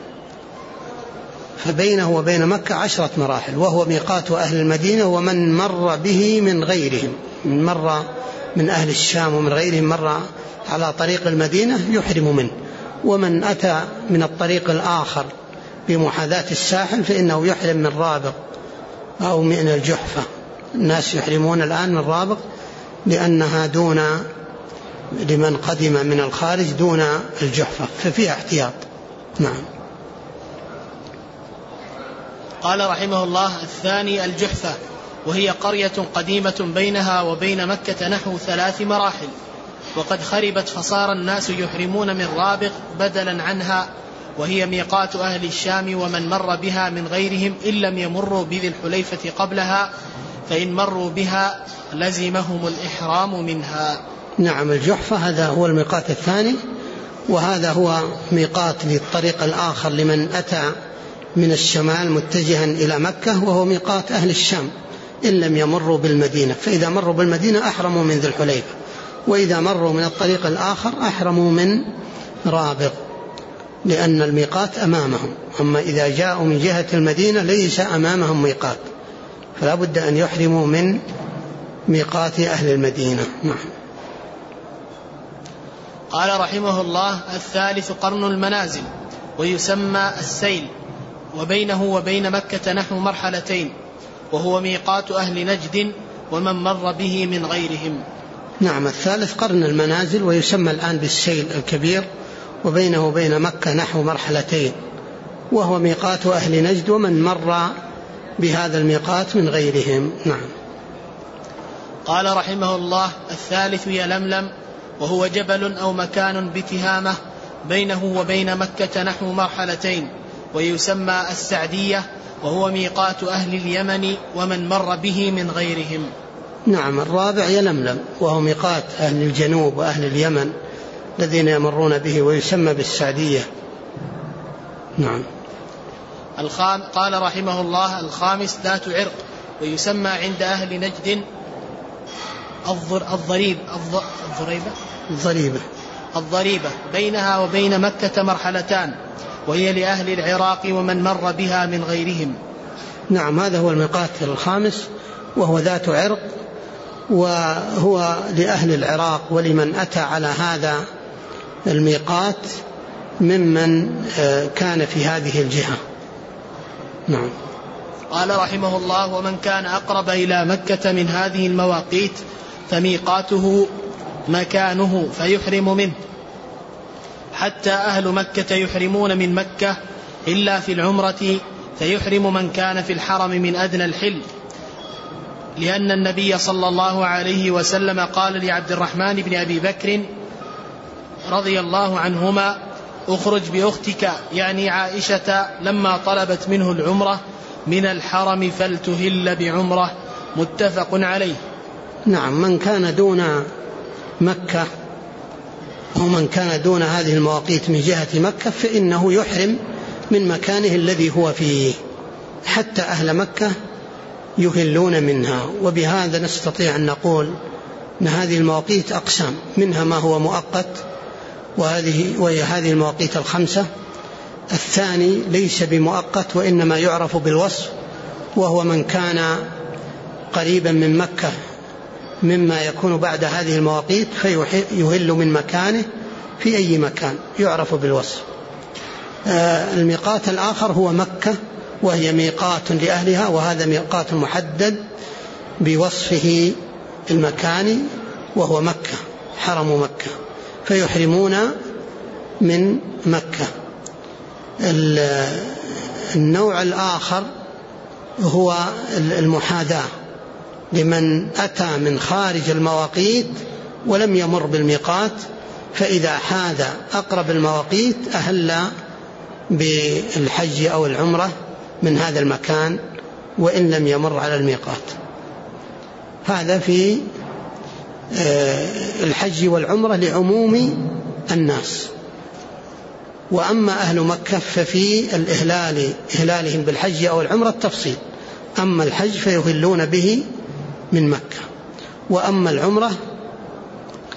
فبينه وبين مكة عشرة مراحل، وهو ميقات أهل المدينة ومن مر به من غيرهم، من مر من أهل الشام ومن غيرهم مر على طريق المدينة يحرم منه. ومن أتى من الطريق الآخر بمحاذاة الساحل فإنه يحرم من رابغ أو من الجحفة. الناس يحرمون الآن من رابغ لأنها دون، لمن قدم من الخارج دون الجحفة، ففيها احتياط. نعم. قال رحمه الله: الثاني الجحفة، وهي قرية قديمة بينها وبين مكة نحو ثلاث مراحل، وقد خربت فصار الناس يحرمون من رابغ بدلا عنها، وهي ميقات أهل الشام ومن مر بها من غيرهم إن لم يمروا بذي الحليفة قبلها، فإن مروا بها لزمهم الإحرام منها. نعم. الجحفة هذا هو الميقات الثاني، وهذا هو ميقات للطريق الآخر لمن أتى من الشمال متجها إلى مكة، وهو ميقات أهل الشام إن لم يمروا بالمدينة، فإذا مروا بالمدينة أحرموا من ذي الحليفة، وإذا مروا من الطريق الآخر أحرموا من رابغ لأن الميقات أمامهم. أما إذا جاءوا من جهة المدينة ليس أمامهم ميقات، فلا بد أن يحرموا من ميقات أهل المدينة. نعم. قال رحمه الله: الثالث قرن المنازل، ويسمى السيل، وبينه وبين مكة نحو مرحلتين، وهو ميقات أهل نجد ومن مر به من غيرهم. نعم. الثالث قرن المنازل، ويسمى الآن بالسيل الكبير، وبينه وبين مكة نحو مرحلتين، وهو ميقات أهل نجد ومن مر بهذا الميقات من غيرهم. نعم. قال رحمه الله: الثالث يلملم، وهو جبل أو مكان بتهامة بينه وبين مكة نحو مرحلتين، ويسمى السعدية، وهو ميقات أهل اليمن ومن مر به من غيرهم. نعم. الرابع يلملم، وهو ميقات أهل الجنوب وأهل اليمن الذين يمرون به، ويسمى بالسعدية. نعم. الخام قال رحمه الله: الخامس ذات عرق، ويسمى عند أهل نجد الضريب الضريبة الضريبة الضريبة بينها وبين مكة مرحلتان، وهي لأهل العراق ومن مر بها من غيرهم. نعم. هذا هو الميقات الخامس، وهو ذات عرق، وهو لأهل العراق ولمن أتى على هذا الميقات ممن كان في هذه الجهة. نعم. قال رحمه الله: ومن كان أقرب إلى مكة من هذه المواقيت فميقاته مكانه فيحرم منه، حتى أهل مكة يحرمون من مكة إلا في العمرة، فيحرم من كان في الحرم من أدنى الحل، لأن النبي صلى الله عليه وسلم قال لعبد الرحمن بن أبي بكر رضي الله عنهما: اخرج بأختك، يعني عائشة، لما طلبت منه العمرة من الحرم فلتهل بعمرة. متفق عليه. نعم. من كان دون مكة ومن كان دون هذه المواقيت من جهة مكة فإنه يحرم من مكانه الذي هو فيه، حتى أهل مكة يهلون منها. وبهذا نستطيع أن نقول أن هذه المواقيت أقسام، منها ما هو مؤقت، وهذه وهي هذه المواقيت الخمسة. الثاني ليس بمؤقت وإنما يعرف بالوصف، وهو من كان قريبا من مكة مما يكون بعد هذه المواقيت فيهل من مكانه في أي مكان يعرف بالوصف. الميقات الآخر هو مكة، وهي ميقات لأهلها، وهذا ميقات محدد بوصفه المكاني، وهو مكة، حرم مكة، فيحرمون من مكة. النوع الآخر هو المحاذاة، لمن أتى من خارج المواقيت ولم يمر بالميقات، فإذا حاذ أقرب المواقيت أهل بالحج أو العمرة من هذا المكان وإن لم يمر على الميقات. هذا في الحج والعمرة لعموم الناس. وأما أهل مكة ففي الإهلال إهلالهم بالحج أو العمرة التفصيل. أما الحج فيهلون به من مكة، وأما العمرة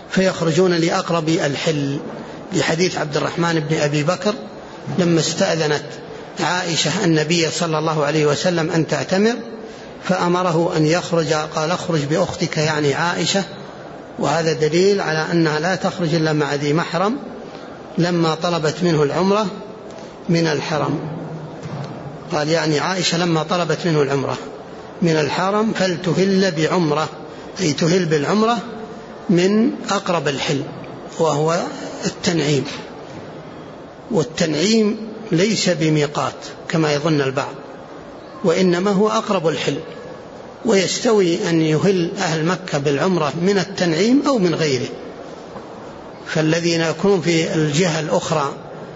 فيخرجون لأقرب الحل، لحديث عبد الرحمن بن أبي بكر لما استأذنت عائشة النبي صلى الله عليه وسلم أن تعتمر فأمره أن يخرج، قال اخرج بأختك يعني عائشة، وهذا دليل على أنها لا تخرج إلا مع ذي محرم لما طلبت منه العمرة من الحرم. قال يعني عائشة لما طلبت منه العمرة من الحرم فلتهل بعمرة، أي تهل بالعمرة من أقرب الحل وهو التنعيم، والتنعيم ليس بميقات كما يظن البعض، وإنما هو أقرب الحل، ويستوي أن يهل أهل مكة بالعمرة من التنعيم أو من غيره. فالذين يكونون في الجهة الأخرى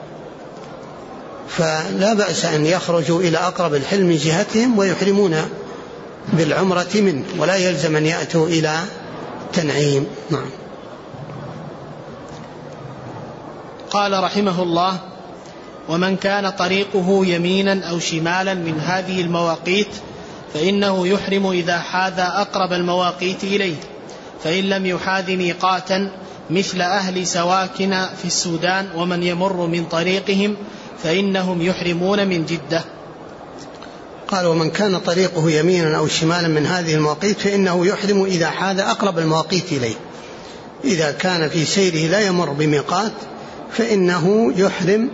فلا بأس أن يخرجوا إلى أقرب الحل من جهتهم ويحرمون بالعمرة منه، ولا يلزم أن يأتوا إلى تنعيم. نعم. قال رحمه الله: ومن كان طريقه يمينا أو شمالا من هذه المواقيت فإنه يحرم إذا حاذى أقرب المواقيت إليه، فإن لم يحاذ ميقاتا مثل أهل سواكن في السودان ومن يمر من طريقهم فإنهم يحرمون من جدة. قال: ومن كان طريقه يمينا أو شمالا من هذه المواقيت فإنه يحرم إذا حاذ أقرب المواقيت إليه. إذا كان في سيره لا يمر بميقات فإنه يحرم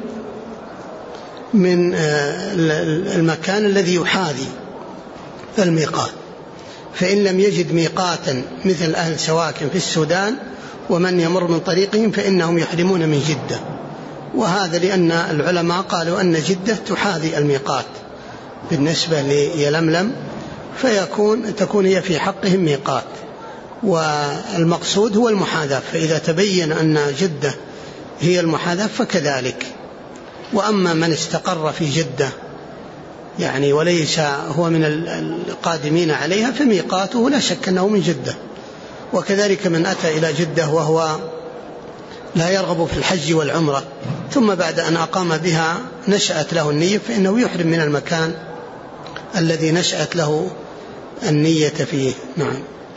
من المكان الذي يحاذي الميقات. فإن لم يجد ميقاتا مثل أهل سواكن في السودان ومن يمر من طريقهم فإنهم يحرمون من جدة. وهذا لأن العلماء قالوا أن جدة تحاذي الميقات بالنسبة ليلملم، فيكون تكون هي في حقهم ميقات، والمقصود هو المحاذاة، فإذا تبين أن جدة هي المحاذاة فكذلك. وأما من استقر في جدة يعني وليس هو من القادمين عليها فميقاته لا شك أنه من جدة. وكذلك من أتى إلى جدة وهو لا يرغب في الحج والعمرة ثم بعد أن أقام بها نشأت له النية فإنه يحرم من المكان الذي نشأت له النية فيه. نعم.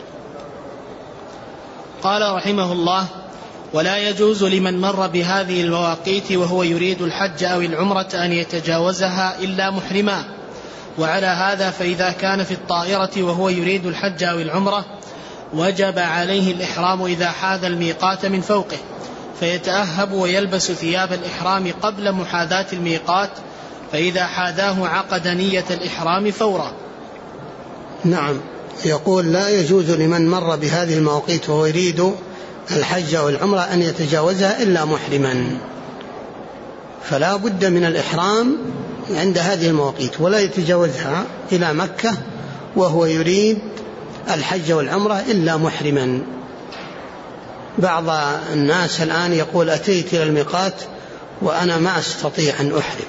قال رحمه الله: ولا يجوز لمن مر بهذه المواقيت وهو يريد الحج أو العمرة أن يتجاوزها إلا محرما. وعلى هذا فإذا كان في الطائرة وهو يريد الحج أو العمرة وجب عليه الإحرام إذا حاذ الميقات من فوقه، فيتأهب ويلبس ثياب الإحرام قبل محاذاة الميقات، فإذا حاذاه عقد نية الإحرام فورا. نعم. يقول: لا يجوز لمن مر بهذه المواقيت وهو يريد الحج أو العمرة أن يتجاوزها إلا محرما، فلا بد من الإحرام عند هذه المواقيت، ولا يتجاوزها إلى مكة وهو يريد الحج والعمرة إلا محرما. بعض الناس الآن يقول: أتيت إلى الميقات وأنا ما أستطيع أن أحرم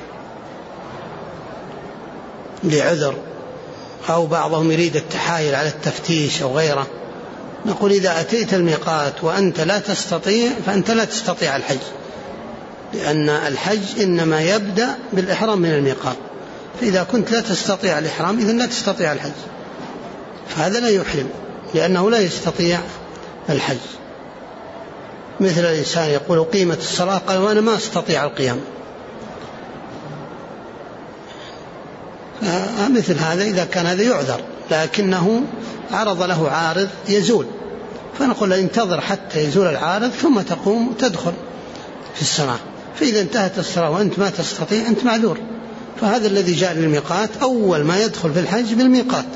لعذر، أو بعضهم يريد التحايل على التفتيش أو غيره. نقول: إذا أتيت الميقات وأنت لا تستطيع فأنت لا تستطيع الحج، لأن الحج إنما يبدأ بالإحرام من الميقات، فإذا كنت لا تستطيع الإحرام إذن لا تستطيع الحج، فهذا لا يحرم لأنه لا يستطيع الحج. مثل الإنسان يقول: قيمة الصلاة، قال: وأنا ما أستطيع القيام. مثل هذا إذا كان هذا يعذر، لكنه عرض له عارض يزول، فنقول: انتظر حتى يزول العارض ثم تقوم تدخل في الصلاة. فإذا انتهت الصلاة وأنت ما تستطيع أنت معذور. فهذا الذي جاء للميقات أول ما يدخل في الحج بالميقات،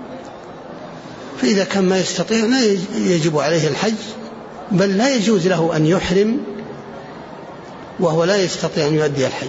فإذا كان ما يستطيع لا يجب عليه الحج، بل لا يجوز له أن يحرم وهو لا يستطيع أن يؤدي الحج.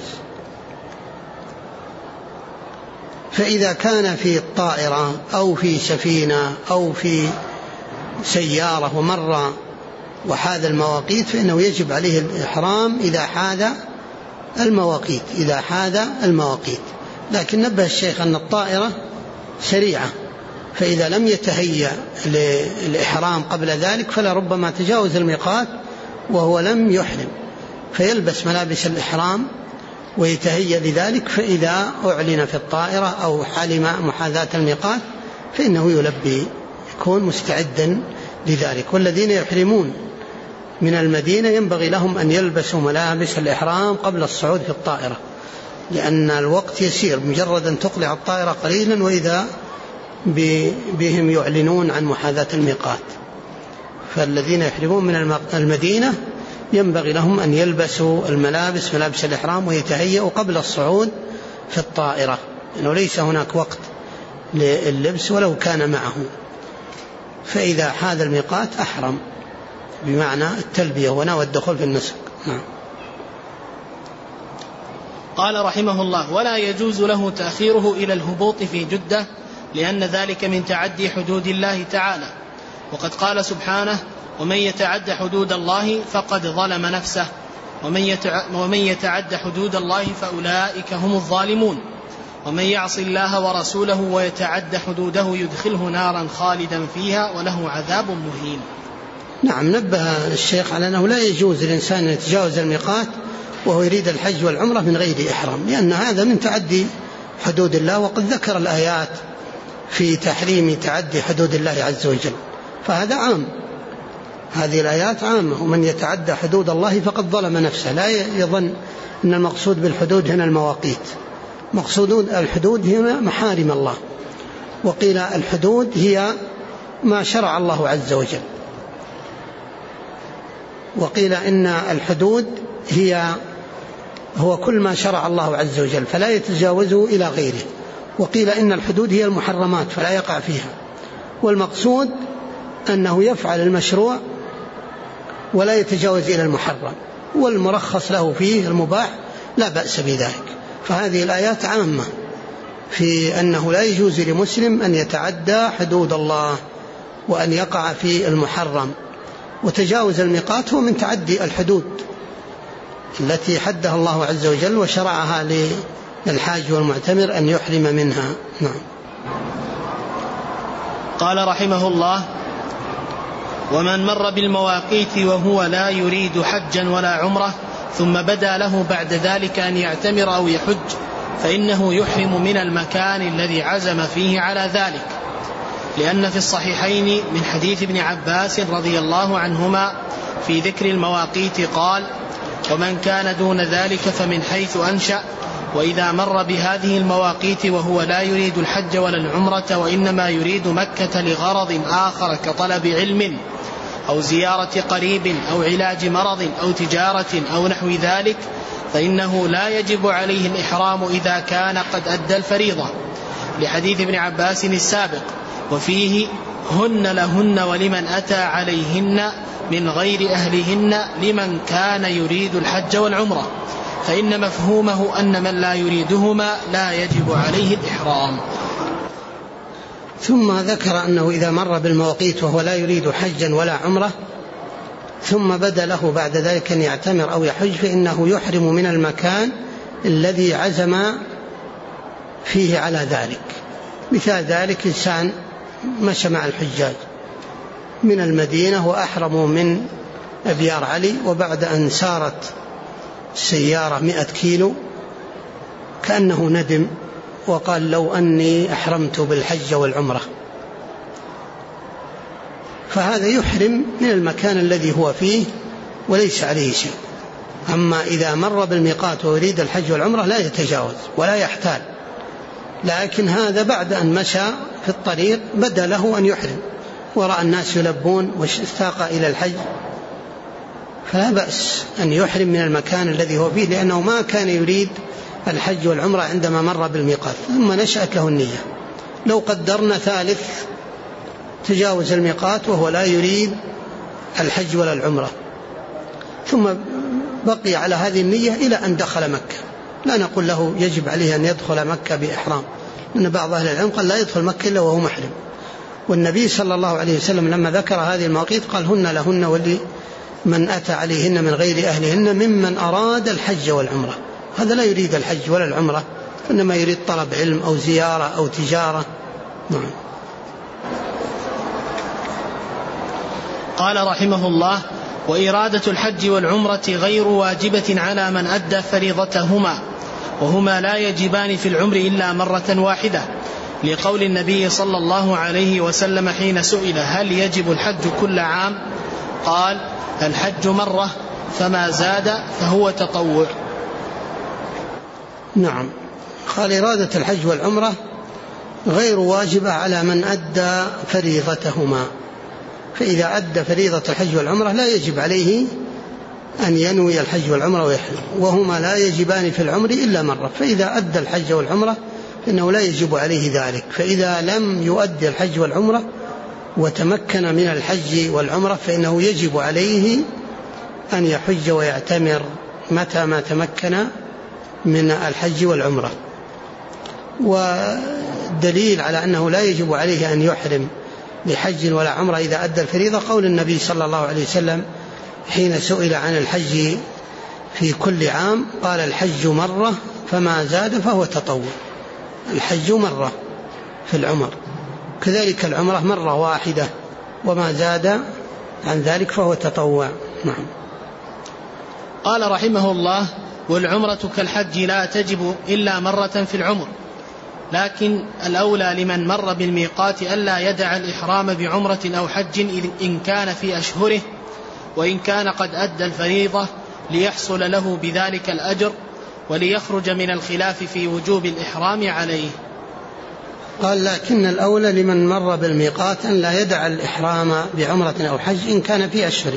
فإذا كان في الطائرة أو في سفينة أو في سيارة ومر وحاذ المواقيت فإنه يجب عليه الإحرام إذا حاذ المواقيت إذا حاذ المواقيت لكن نبه الشيخ أن الطائرة سريعة، فإذا لم يتهيأ للإحرام قبل ذلك فلا ربما تجاوز الميقات وهو لم يحرم، فيلبس ملابس الإحرام ويتهيأ لذلك، فإذا أعلن في الطائرة أو حلم محاذاة الميقات فإنه يلبي، يكون مستعدا لذلك. والذين يحرمون من المدينة ينبغي لهم أن يلبسوا ملابس الإحرام قبل الصعود في الطائرة، لأن الوقت يسير، مجرد أن تقلع الطائرة قليلا وإذا بهم يعلنون عن محاذاة الميقات. فالذين يحرمون من المدينة ينبغي لهم أن يلبسوا الملابس ملابس الإحرام ويتهيئوا قبل الصعود في الطائرة، إنه ليس هناك وقت لللبس ولو كان معه. فإذا حاذ الميقات أحرم بمعنى التلبية ونوى الدخول في النسك. نعم. قال رحمه الله: ولا يجوز له تأخيره إلى الهبوط في جدة، لأن ذلك من تعدي حدود الله تعالى، وقد قال سبحانه: ومن يتعد حدود الله فقد ظلم نفسه، ومن يتعد حدود الله فأولئك هم الظالمون، ومن يعص الله ورسوله ويتعد حدوده يدخله نارا خالدا فيها وله عذاب مهين. نعم. نبه الشيخ على أنه لا يجوز للإنسان أن يتجاوز الميقات وهو يريد الحج والعمرة من غير إحرام، لأن هذا من تعدي حدود الله، وقد ذكر الآيات في تحريم تعدي حدود الله عز وجل، فهذا عام، هذه الآيات عامة. ومن يتعدى حدود الله فقد ظلم نفسه. لا يظن أن المقصود بالحدود هنا المواقيت، مقصود الحدود هنا محارم الله، وقيل الحدود هي ما شرع الله عز وجل، وقيل إن الحدود هي هو كل ما شرع الله عز وجل فلا يتجاوزه إلى غيره، وقيل إن الحدود هي المحرمات فلا يقع فيها، والمقصود أنه يفعل المشروع ولا يتجاوز إلى المحرم، والمرخص له فيه المباح لا بأس بذلك. فهذه الآيات عامة في أنه لا يجوز لمسلم أن يتعدى حدود الله وأن يقع في المحرم، وتجاوز الميقات هو من تعدي الحدود التي حدها الله عز وجل وشرعها للحاج والمعتمر أن يحرم منها. نعم. قال رحمه الله: ومن مر بالمواقيت وهو لا يريد حجا ولا عمرة ثم بدا له بعد ذلك أن يعتمر أو يحج فإنه يحرم من المكان الذي عزم فيه على ذلك، لأن في الصحيحين من حديث ابن عباس رضي الله عنهما في ذكر المواقيت قال: ومن كان دون ذلك فمن حيث أنشأ، وإذا مر بهذه المواقيت وهو لا يريد الحج ولا العمرة وإنما يريد مكة لغرض آخر كطلب علم أو زيارة قريب أو علاج مرض أو تجارة أو نحو ذلك، فإنه لا يجب عليه الإحرام إذا كان قد أدى الفريضة، لحديث ابن عباس السابق. وفيه: هن لهن ولمن أتى عليهن من غير أهلهن لمن كان يريد الحج والعمرة، فإن مفهومه أن من لا يريدهما لا يجب عليه الإحرام. ثم ذكر أنه إذا مر بالمواقيت وهو لا يريد حجا ولا عمرة ثم بدا له بعد ذلك أن يعتمر أو يحج فإنه يحرم من المكان الذي عزم فيه على ذلك. مثال ذلك: إنسان مشى مع الحجاج من المدينة وأحرموا من أبيار علي، وبعد أن سارت السيارة مئة كيلو كأنه ندم وقال: لو أني أحرمت بالحج والعمرة، فهذا يحرم من المكان الذي هو فيه وليس عليه شيء. أما إذا مر بالميقات ويريد الحج والعمرة لا يتجاوز ولا يحتال، لكن هذا بعد أن مشى في الطريق بدا له أن يحرم ورأى الناس يلبون واشتاق إلى الحج، فلا بأس أن يحرم من المكان الذي هو فيه، لأنه ما كان يريد الحج والعمرة عندما مر بالميقات ثم نشأت له النية. لو قدرنا ثالث تجاوز الميقات وهو لا يريد الحج ولا العمرة ثم بقي على هذه النية إلى أن دخل مكة، لا نقول له يجب عليه أن يدخل مكة بإحرام، لأن بعض أهل العلم قال لا يدخل مكة إلا وهو محرم. والنبي صلى الله عليه وسلم لما ذكر هذه المواقيت قال: هن لهن ولمن أتى عليهن من غير أهلهن ممن أراد الحج والعمرة. هذا لا يريد الحج ولا العمرة، إنما يريد طلب علم أو زيارة أو تجارة. نعم. قال رحمه الله: وإرادة الحج والعمرة غير واجبة على من أدى فريضتهما، وهما لا يجبان في العمر إلا مرة واحدة، لقول النبي صلى الله عليه وسلم حين سئل: هل يجب الحج كل عام؟ قال الحج مرة فما زاد فهو تطوع. نعم. قال إرادة الحج والعمرة غير واجبة على من أدى فريضتهما، فإذا أدى فريضة الحج والعمرة لا يجب عليه أن ينوي الحج والعمرة ويحرم، وهما لا يجبان في العمر إلا مرة، فإذا أدى الحج والعمرة فإنه لا يجب عليه ذلك. فإذا لم يؤدي الحج والعمرة وتمكن من الحج والعمرة فإنه يجب عليه أن يحج ويعتمر متى ما تمكن من الحج والعمرة. ودليل على أنه لا يجب عليه أن يحرم لحج ولا عمرة إذا أدى الفريضة قول النبي صلى الله عليه وسلم حين سئل عن الحج في كل عام قال الحج مرة فما زاد فهو تطوع. الحج مرة في العمر، كذلك العمرة مرة واحدة، وما زاد عن ذلك فهو تطوع. نعم. قال رحمه الله: والعمرة كالحج لا تجب إلا مرة في العمر، لكن الأولى لمن مر بالميقات ألا يدع الإحرام بعمرة أو حج إن كان في أشهره، وإن كان قد أدى الفريضة ليحصل له بذلك الأجر وليخرج من الخلاف في وجوب الإحرام عليه. قال لكن الأولى لمن مر بالميقات أن لا يدع الإحرام بعمرة أو حج إن كان في أشهره.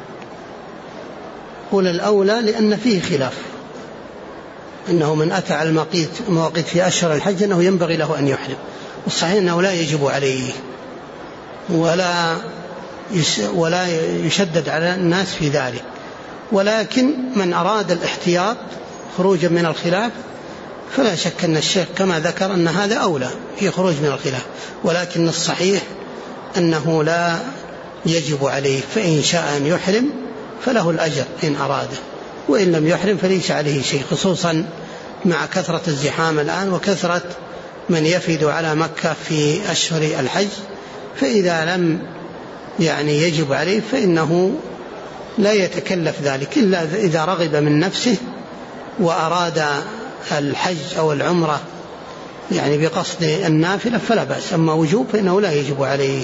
قل الأولى لأن فيه خلاف، أنه من أتى على المواقيت في أشهر الحج أنه ينبغي له أن يحرم، والصحيح أنه لا يجب عليه ولا ولا يشدد على الناس في ذلك، ولكن من أراد الاحتياط خروجا من الخلاف فلا شك أن الشيخ كما ذكر أن هذا أولى في خروج من الخلاف، ولكن الصحيح أنه لا يجب عليه، فإن شاء أن يحرم فله الأجر إن أراده، وإن لم يحرم فليس عليه شيء، خصوصا مع كثرة الزحام الآن وكثرة من يفد على مكة في أشهر الحج، فإذا لم يعني يجب عليه فإنه لا يتكلف ذلك إلا إذا رغب من نفسه وأراد الحج أو العمرة يعني بقصد النافلة فلا بأس، أما وجوب فإنه لا يجب عليه.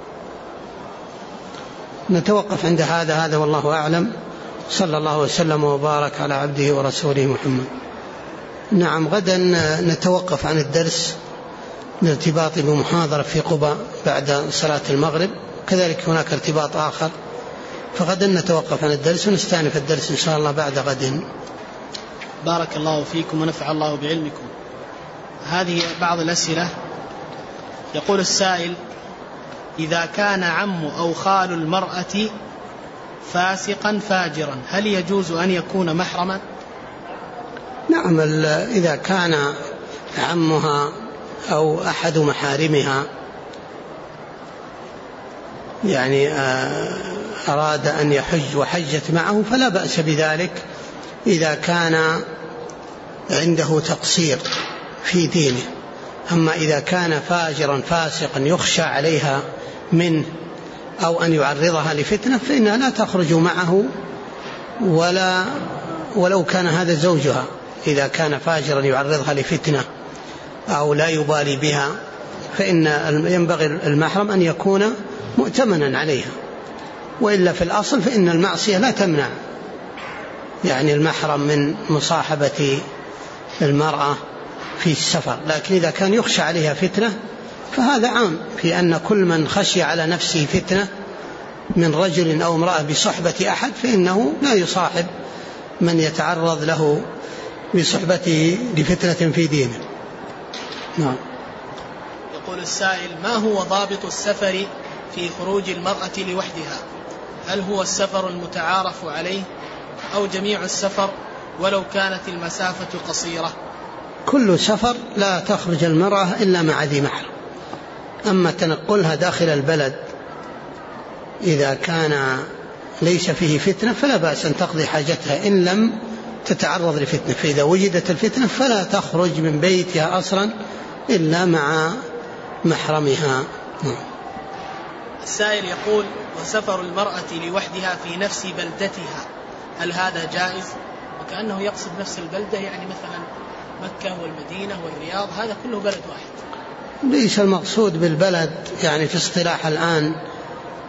نتوقف عند هذا هذا والله أعلم، صلى الله وسلم وبارك على عبده ورسوله محمد. نعم، غدا نتوقف عن الدرس لارتباط بمحاضرة في قباء بعد صلاة المغرب، كذلك هناك ارتباط آخر، فغدا نتوقف عن الدرس ونستأنف الدرس إن شاء الله بعد غد. بارك الله فيكم ونفع الله بعلمكم. هذه بعض الأسئلة. يقول السائل: إذا كان عم أو خال المرأة فاسقا فاجرا هل يجوز أن يكون محرما؟ نعم، إذا كان عمها أو أحد محارمها يعني أراد أن يحج وحجت معه فلا بأس بذلك إذا كان عنده تقصير في دينه. أما إذا كان فاجرا فاسقا يخشى عليها منه أو أن يعرضها لفتنة فإنها لا تخرج معه ولا ولو كان هذا زوجها. إذا كان فاجرا يعرضها لفتنة أو لا يبالي بها فإن ينبغي المحرم أن يكون مؤتمنا عليها، وإلا في الأصل فإن المعصية لا تمنع يعني المحرم من مصاحبة المرأة في السفر، لكن إذا كان يخشى عليها فتنة فهذا عام في أن كل من خشي على نفسه فتنة من رجل أو امرأة بصحبة أحد فإنه لا يصاحب من يتعرض له بصحبته لفتنة في دينه. نعم. يقول السائل: ما هو ضابط السفر في خروج المرأة لوحدها؟ هل هو السفر المتعارف عليه أو جميع السفر ولو كانت المسافة قصيرة؟ كل سفر لا تخرج المرأة إلا مع ذي محرم. أما تنقلها داخل البلد إذا كان ليس فيه فتنة فلا بأس أن تقضي حاجتها إن لم تتعرض لفتنة، فإذا وجدت الفتنة فلا تخرج من بيتها أصلا إلا مع محرمها. السائل يقول: وسفر المرأة لوحدها في نفس بلدتها هل هذا جائز؟ وكأنه يقصد نفس البلدة، يعني مثلا مكة والمدينة والرياض، هذا كله بلد واحد. ليس المقصود بالبلد يعني في اصطلاح الآن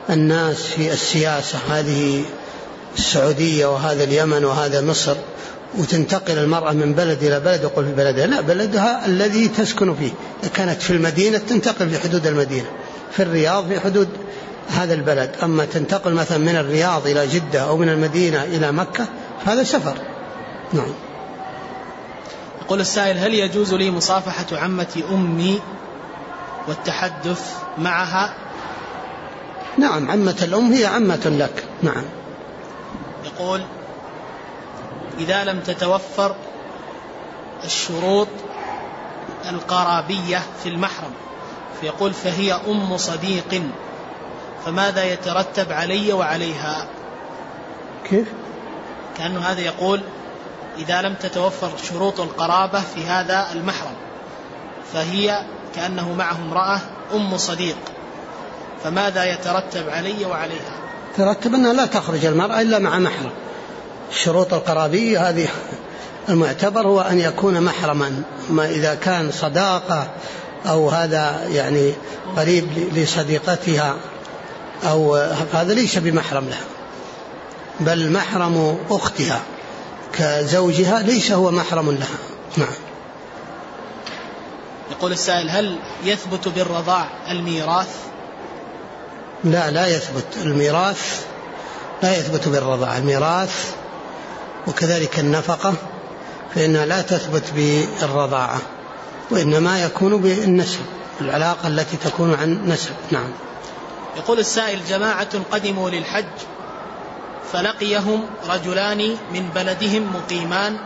الناس في السياسة، هذه السعودية وهذا اليمن وهذا مصر، وتنتقل المرأة من بلد إلى بلد وقل في بلدها، لا، بلدها الذي تسكن فيه. كانت في المدينة تنتقل في حدود المدينة، في الرياض في حدود هذا البلد. أما تنتقل مثلا من الرياض إلى جدة أو من المدينة إلى مكة هذا سفر. نعم. يقول السائل: هل يجوز لي مصافحة عمة أمي والتحدث معها؟ نعم، عمة الأم هي عمة لك. نعم. يقول: إذا لم تتوفر الشروط القرابية في المحرم، فيقول فهي أم صديق، فماذا يترتب علي وعليها؟ كيف؟ كأنه هذا يقول: إذا لم تتوفر شروط القرابة في هذا المحرم، فهي كأنه معه امرأة أم صديق، فماذا يترتب علي وعليها؟ ترتب أنها لا تخرج المرأة إلا مع محرم. الشروط القرابية هذه المعتبر هو أن يكون محرما، ما إذا كان صداقة أو هذا يعني قريب لصديقتها أو هذا ليس بمحرم لها، بل محرم أختها كزوجها ليس هو محرم لها. نعم. يقول السائل: هل يثبت بالرضاع الميراث؟ لا، لا يثبت الميراث، لا يثبت بالرضاع الميراث، وكذلك النفقة فإنها لا تثبت بالرضاعة، وإنما يكون بالنسب، العلاقة التي تكون عن نسب. نعم. يقول السائل: جماعة قدموا للحج فلقيهم رجلان من بلدهم مقيمان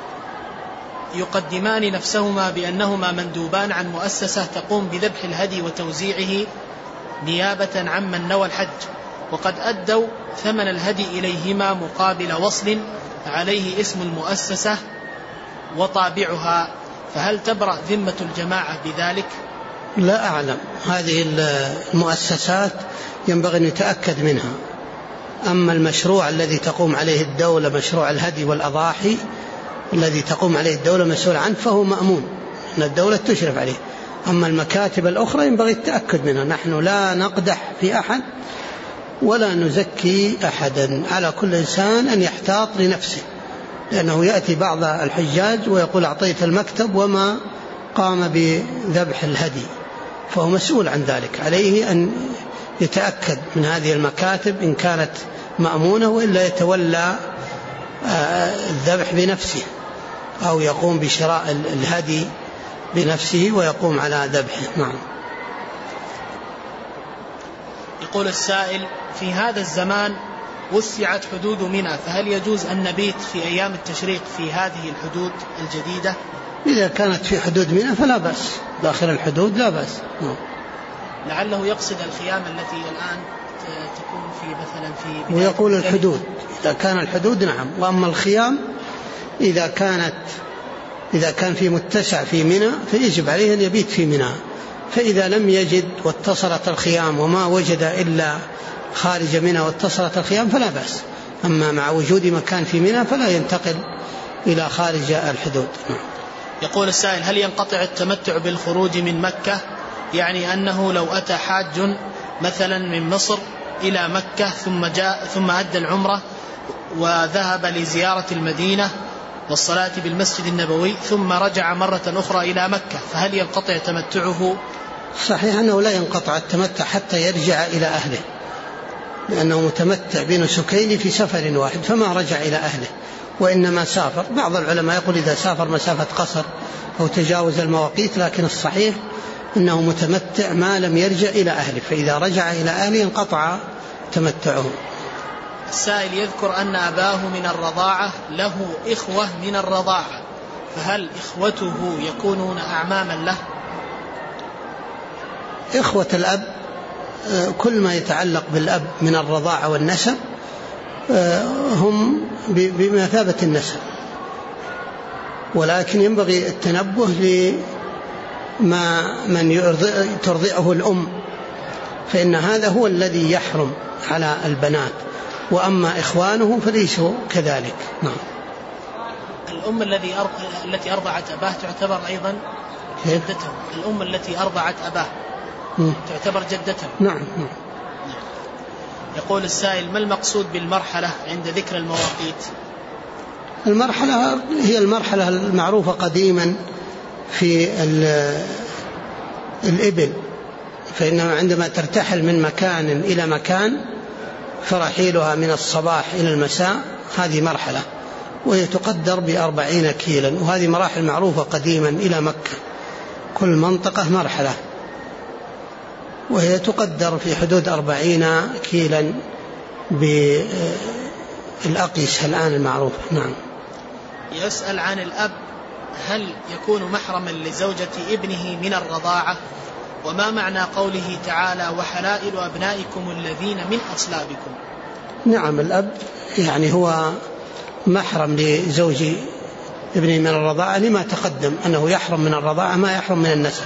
يقدمان نفسهما بأنهما مندوبان عن مؤسسة تقوم بذبح الهدي وتوزيعه نيابة عمن نوى الحج، وقد أدوا ثمن الهدي إليهما مقابل وصل عليه اسم المؤسسة وطابعها، فهل تبرأ ذمة الجماعة بذلك؟ لا أعلم، هذه المؤسسات ينبغي أن يتأكد منها. أما المشروع الذي تقوم عليه الدولة، مشروع الهدي والأضاحي الذي تقوم عليه الدولة مسؤول عنه، فهو مأمون أن الدولة تشرف عليه. أما المكاتب الأخرى ينبغي التأكد منها. نحن لا نقدح في أحد ولا نزكي أحدا، على كل إنسان أن يحتاط لنفسه، لأنه يأتي بعض الحجاج ويقول أعطيت المكتب وما قام بذبح الهدي، فهو مسؤول عن ذلك. عليه أن يتأكد من هذه المكاتب إن كانت مأمونة، وإلا يتولى الذبح بنفسه أو يقوم بشراء الهدي بنفسه ويقوم على ذبحه. نعم. يقول السائل: في هذا الزمان وسعت حدود منى، فهل يجوز أن نبيت في أيام التشريق في هذه الحدود الجديدة؟ إذا كانت في حدود منى فلا بأس، داخل الحدود لا بأس. نعم. لعله يقصد الخيام التي الآن تكون في مثلا في ويقول الحدود، إذا كان الحدود نعم. وأما الخيام إذا كانت إذا كان في متسع في منى فيجب عليه أن يبيت في منى، فإذا لم يجد واتصلت الخيام وما وجد إلا خارج منى واتصلت الخيام فلا بأس. أما مع وجود مكان في منى فلا ينتقل إلى خارج الحدود. يقول السائل: هل ينقطع التمتع بالخروج من مكة؟ يعني أنه لو أتى حاج مثلا من مصر إلى مكة ثم جاء ثم أدى العمرة وذهب لزيارة المدينة والصلاة بالمسجد النبوي ثم رجع مرة أخرى إلى مكة، فهل ينقطع تمتعه؟ صحيح أنه لا ينقطع التمتع حتى يرجع إلى أهله، لأنه متمتع بنسكين في سفر واحد، فما رجع إلى أهله وإنما سافر. بعض العلماء يقول إذا سافر مسافة قصر أو تجاوز المواقيت، لكن الصحيح أنه متمتع ما لم يرجع إلى أهله، فإذا رجع إلى أهله انقطع تمتعه. السائل يذكر أن أباه من الرضاعة له إخوة من الرضاعة، فهل إخوته يكونون أعماما له؟ إخوة الأب كل ما يتعلق بالأب من الرضاعة والنسب هم بمثابة النسب، ولكن ينبغي التنبه لما من ترضعه الأم، فإن هذا هو الذي يحرم على البنات، وأما إخوانه فليسوا كذلك. نعم. الأم الذي التي أرضعت أباه تعتبر أيضا جدته. الأم التي أرضعت أباه م. تعتبر جدته. نعم. يقول السائل: ما المقصود بالمرحلة عند ذكر المواقيت؟ المرحلة هي المرحلة المعروفة قديما في الإبل، فإنه عندما ترتحل من مكان إلى مكان فرحيلها من الصباح إلى المساء هذه مرحلة، وهي تقدر بأربعين كيلا، وهذه مراحل معروفة قديما إلى مكة، كل منطقة مرحلة، وهي تقدر في حدود أربعين كيلا بالأقيس الآن المعروف. نعم. يسأل عن الأب: هل يكون محرما لزوجة ابنه من الرضاعة؟ وما معنى قوله تعالى: وحلائل أبنائكم الذين من أصلابكم؟ نعم، الأب يعني هو محرم لزوج ابنه من الرضاعة لما تقدم أنه يحرم من الرضاعة ما يحرم من النسب،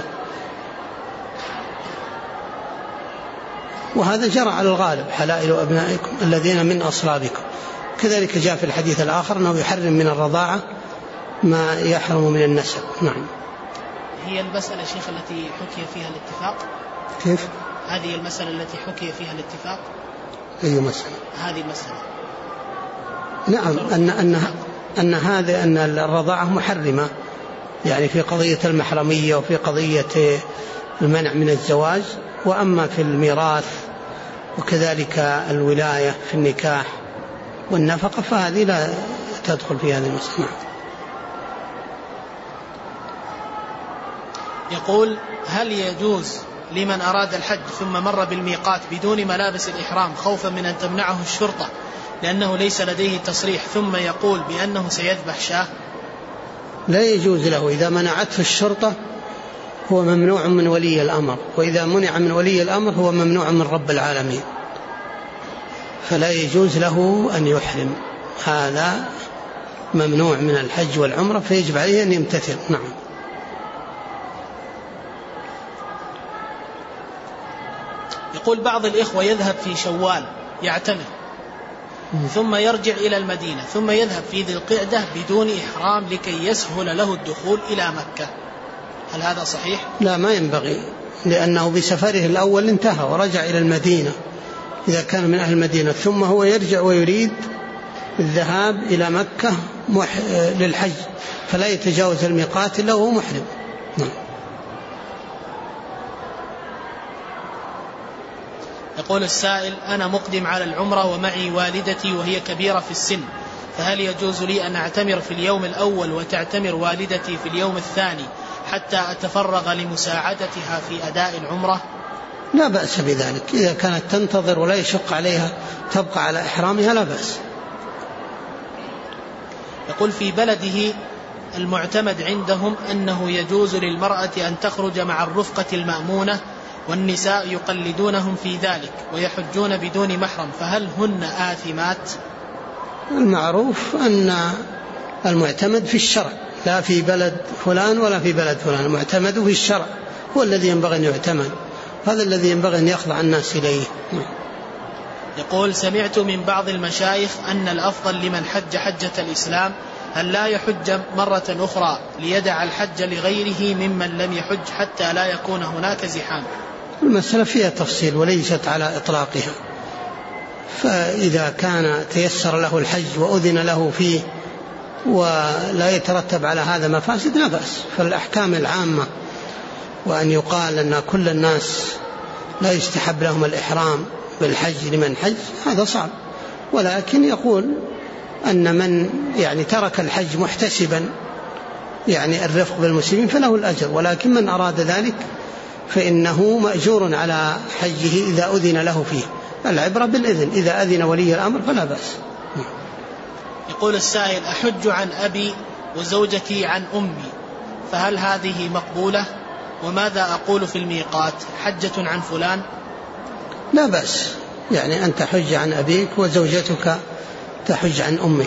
وهذا جرى على الغالب: حلائل أبنائكم الذين من أصلابكم. كذلك جاء في الحديث الآخر أنه يحرم من الرضاعة ما يحرم من النسب. نعم. هي المسألة شيخ التي حكي فيها الاتفاق؟ كيف؟ هذه المسألة التي حكي فيها الاتفاق؟ أي مسألة؟ هذه المسألة. نعم، أن أن أن هذا أن الرضاعة محرمة، يعني في قضية المحرمية وفي قضية المنع من الزواج، وأما في الميراث وكذلك الولاية في النكاح والنفقة فهذه لا تدخل في هذه المسألة. يقول: هل يجوز لمن أراد الحج ثم مر بالميقات بدون ملابس الإحرام خوفا من أن تمنعه الشرطة لأنه ليس لديه تصريح ثم يقول بأنه سيذبح شاة؟ لا يجوز له. إذا منعته الشرطة هو ممنوع من ولي الأمر، وإذا منع من ولي الأمر هو ممنوع من رب العالمين، فلا يجوز له أن يحرم، هذا ممنوع من الحج والعمرة، فيجب عليه أن يمتثل. نعم. يقول: بعض الإخوة يذهب في شوال يعتمر ثم يرجع إلى المدينة ثم يذهب في ذي القعدة بدون إحرام لكي يسهل له الدخول إلى مكة، هل هذا صحيح؟ لا، ما ينبغي، لأنه بسفره الأول انتهى ورجع إلى المدينة إذا كان من أهل المدينة، ثم هو يرجع ويريد الذهاب إلى مكة مح... للحج، فلا يتجاوز الميقات إلا وهو محرم. نعم. يقول السائل: أنا مقدم على العمرة ومعي والدتي وهي كبيرة في السن، فهل يجوز لي أن أعتمر في اليوم الأول وتعتمر والدتي في اليوم الثاني حتى أتفرغ لمساعدتها في أداء العمرة؟ لا بأس بذلك، إذا كانت تنتظر ولا يشق عليها تبقى على إحرامها لا بأس. يقول: في بلده المعتمد عندهم أنه يجوز للمرأة أن تخرج مع الرفقة المأمونة والنساء يقلدونهم في ذلك ويحجون بدون محرم، فهل هن آثمات؟ المعروف أن المعتمد في الشرع، لا في بلد فلان ولا في بلد فلان، المعتمد في الشرع هو الذي ينبغي أن يعتمد، هذا الذي ينبغي أن يخضع الناس إليه. يقول: سمعت من بعض المشايخ أن الأفضل لمن حج حجة الإسلام هل لا يحج مرة أخرى ليدع الحج لغيره ممن لم يحج حتى لا يكون هناك زحام. المسألة فيها تفصيل وليست على إطلاقها، فإذا كان تيسر له الحج وأذن له فيه ولا يترتب على هذا مفاسد لا بأس، فالأحكام العامة وأن يقال أن كل الناس لا يستحب لهم الإحرام بالحج لمن حج هذا صعب، ولكن يقول أن من يعني ترك الحج محتسبا يعني الرفق بالمسلمين فله الأجر، ولكن من أراد ذلك فإنه مأجور على حجه إذا أذن له فيه، العبرة بالإذن، إذا أذن ولي الأمر فلا بأس. يقول السائل: أحج عن أبي وزوجتي عن أمي، فهل هذه مقبولة؟ وماذا أقول في الميقات؟ حجة عن فلان؟ لا بأس، يعني أنت تحج عن أبيك وزوجتك تحج عن أمك،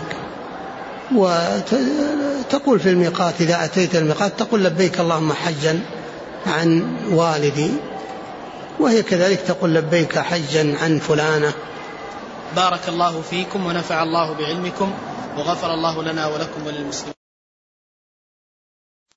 وتقول في الميقات إذا أتيت الميقات تقول لبيك اللهم حجا عن والدي، وهي كذلك تقول لبيك حجا عن فلانة. بارك الله فيكم ونفع الله بعلمكم وغفر الله لنا ولكم وللمسلمين.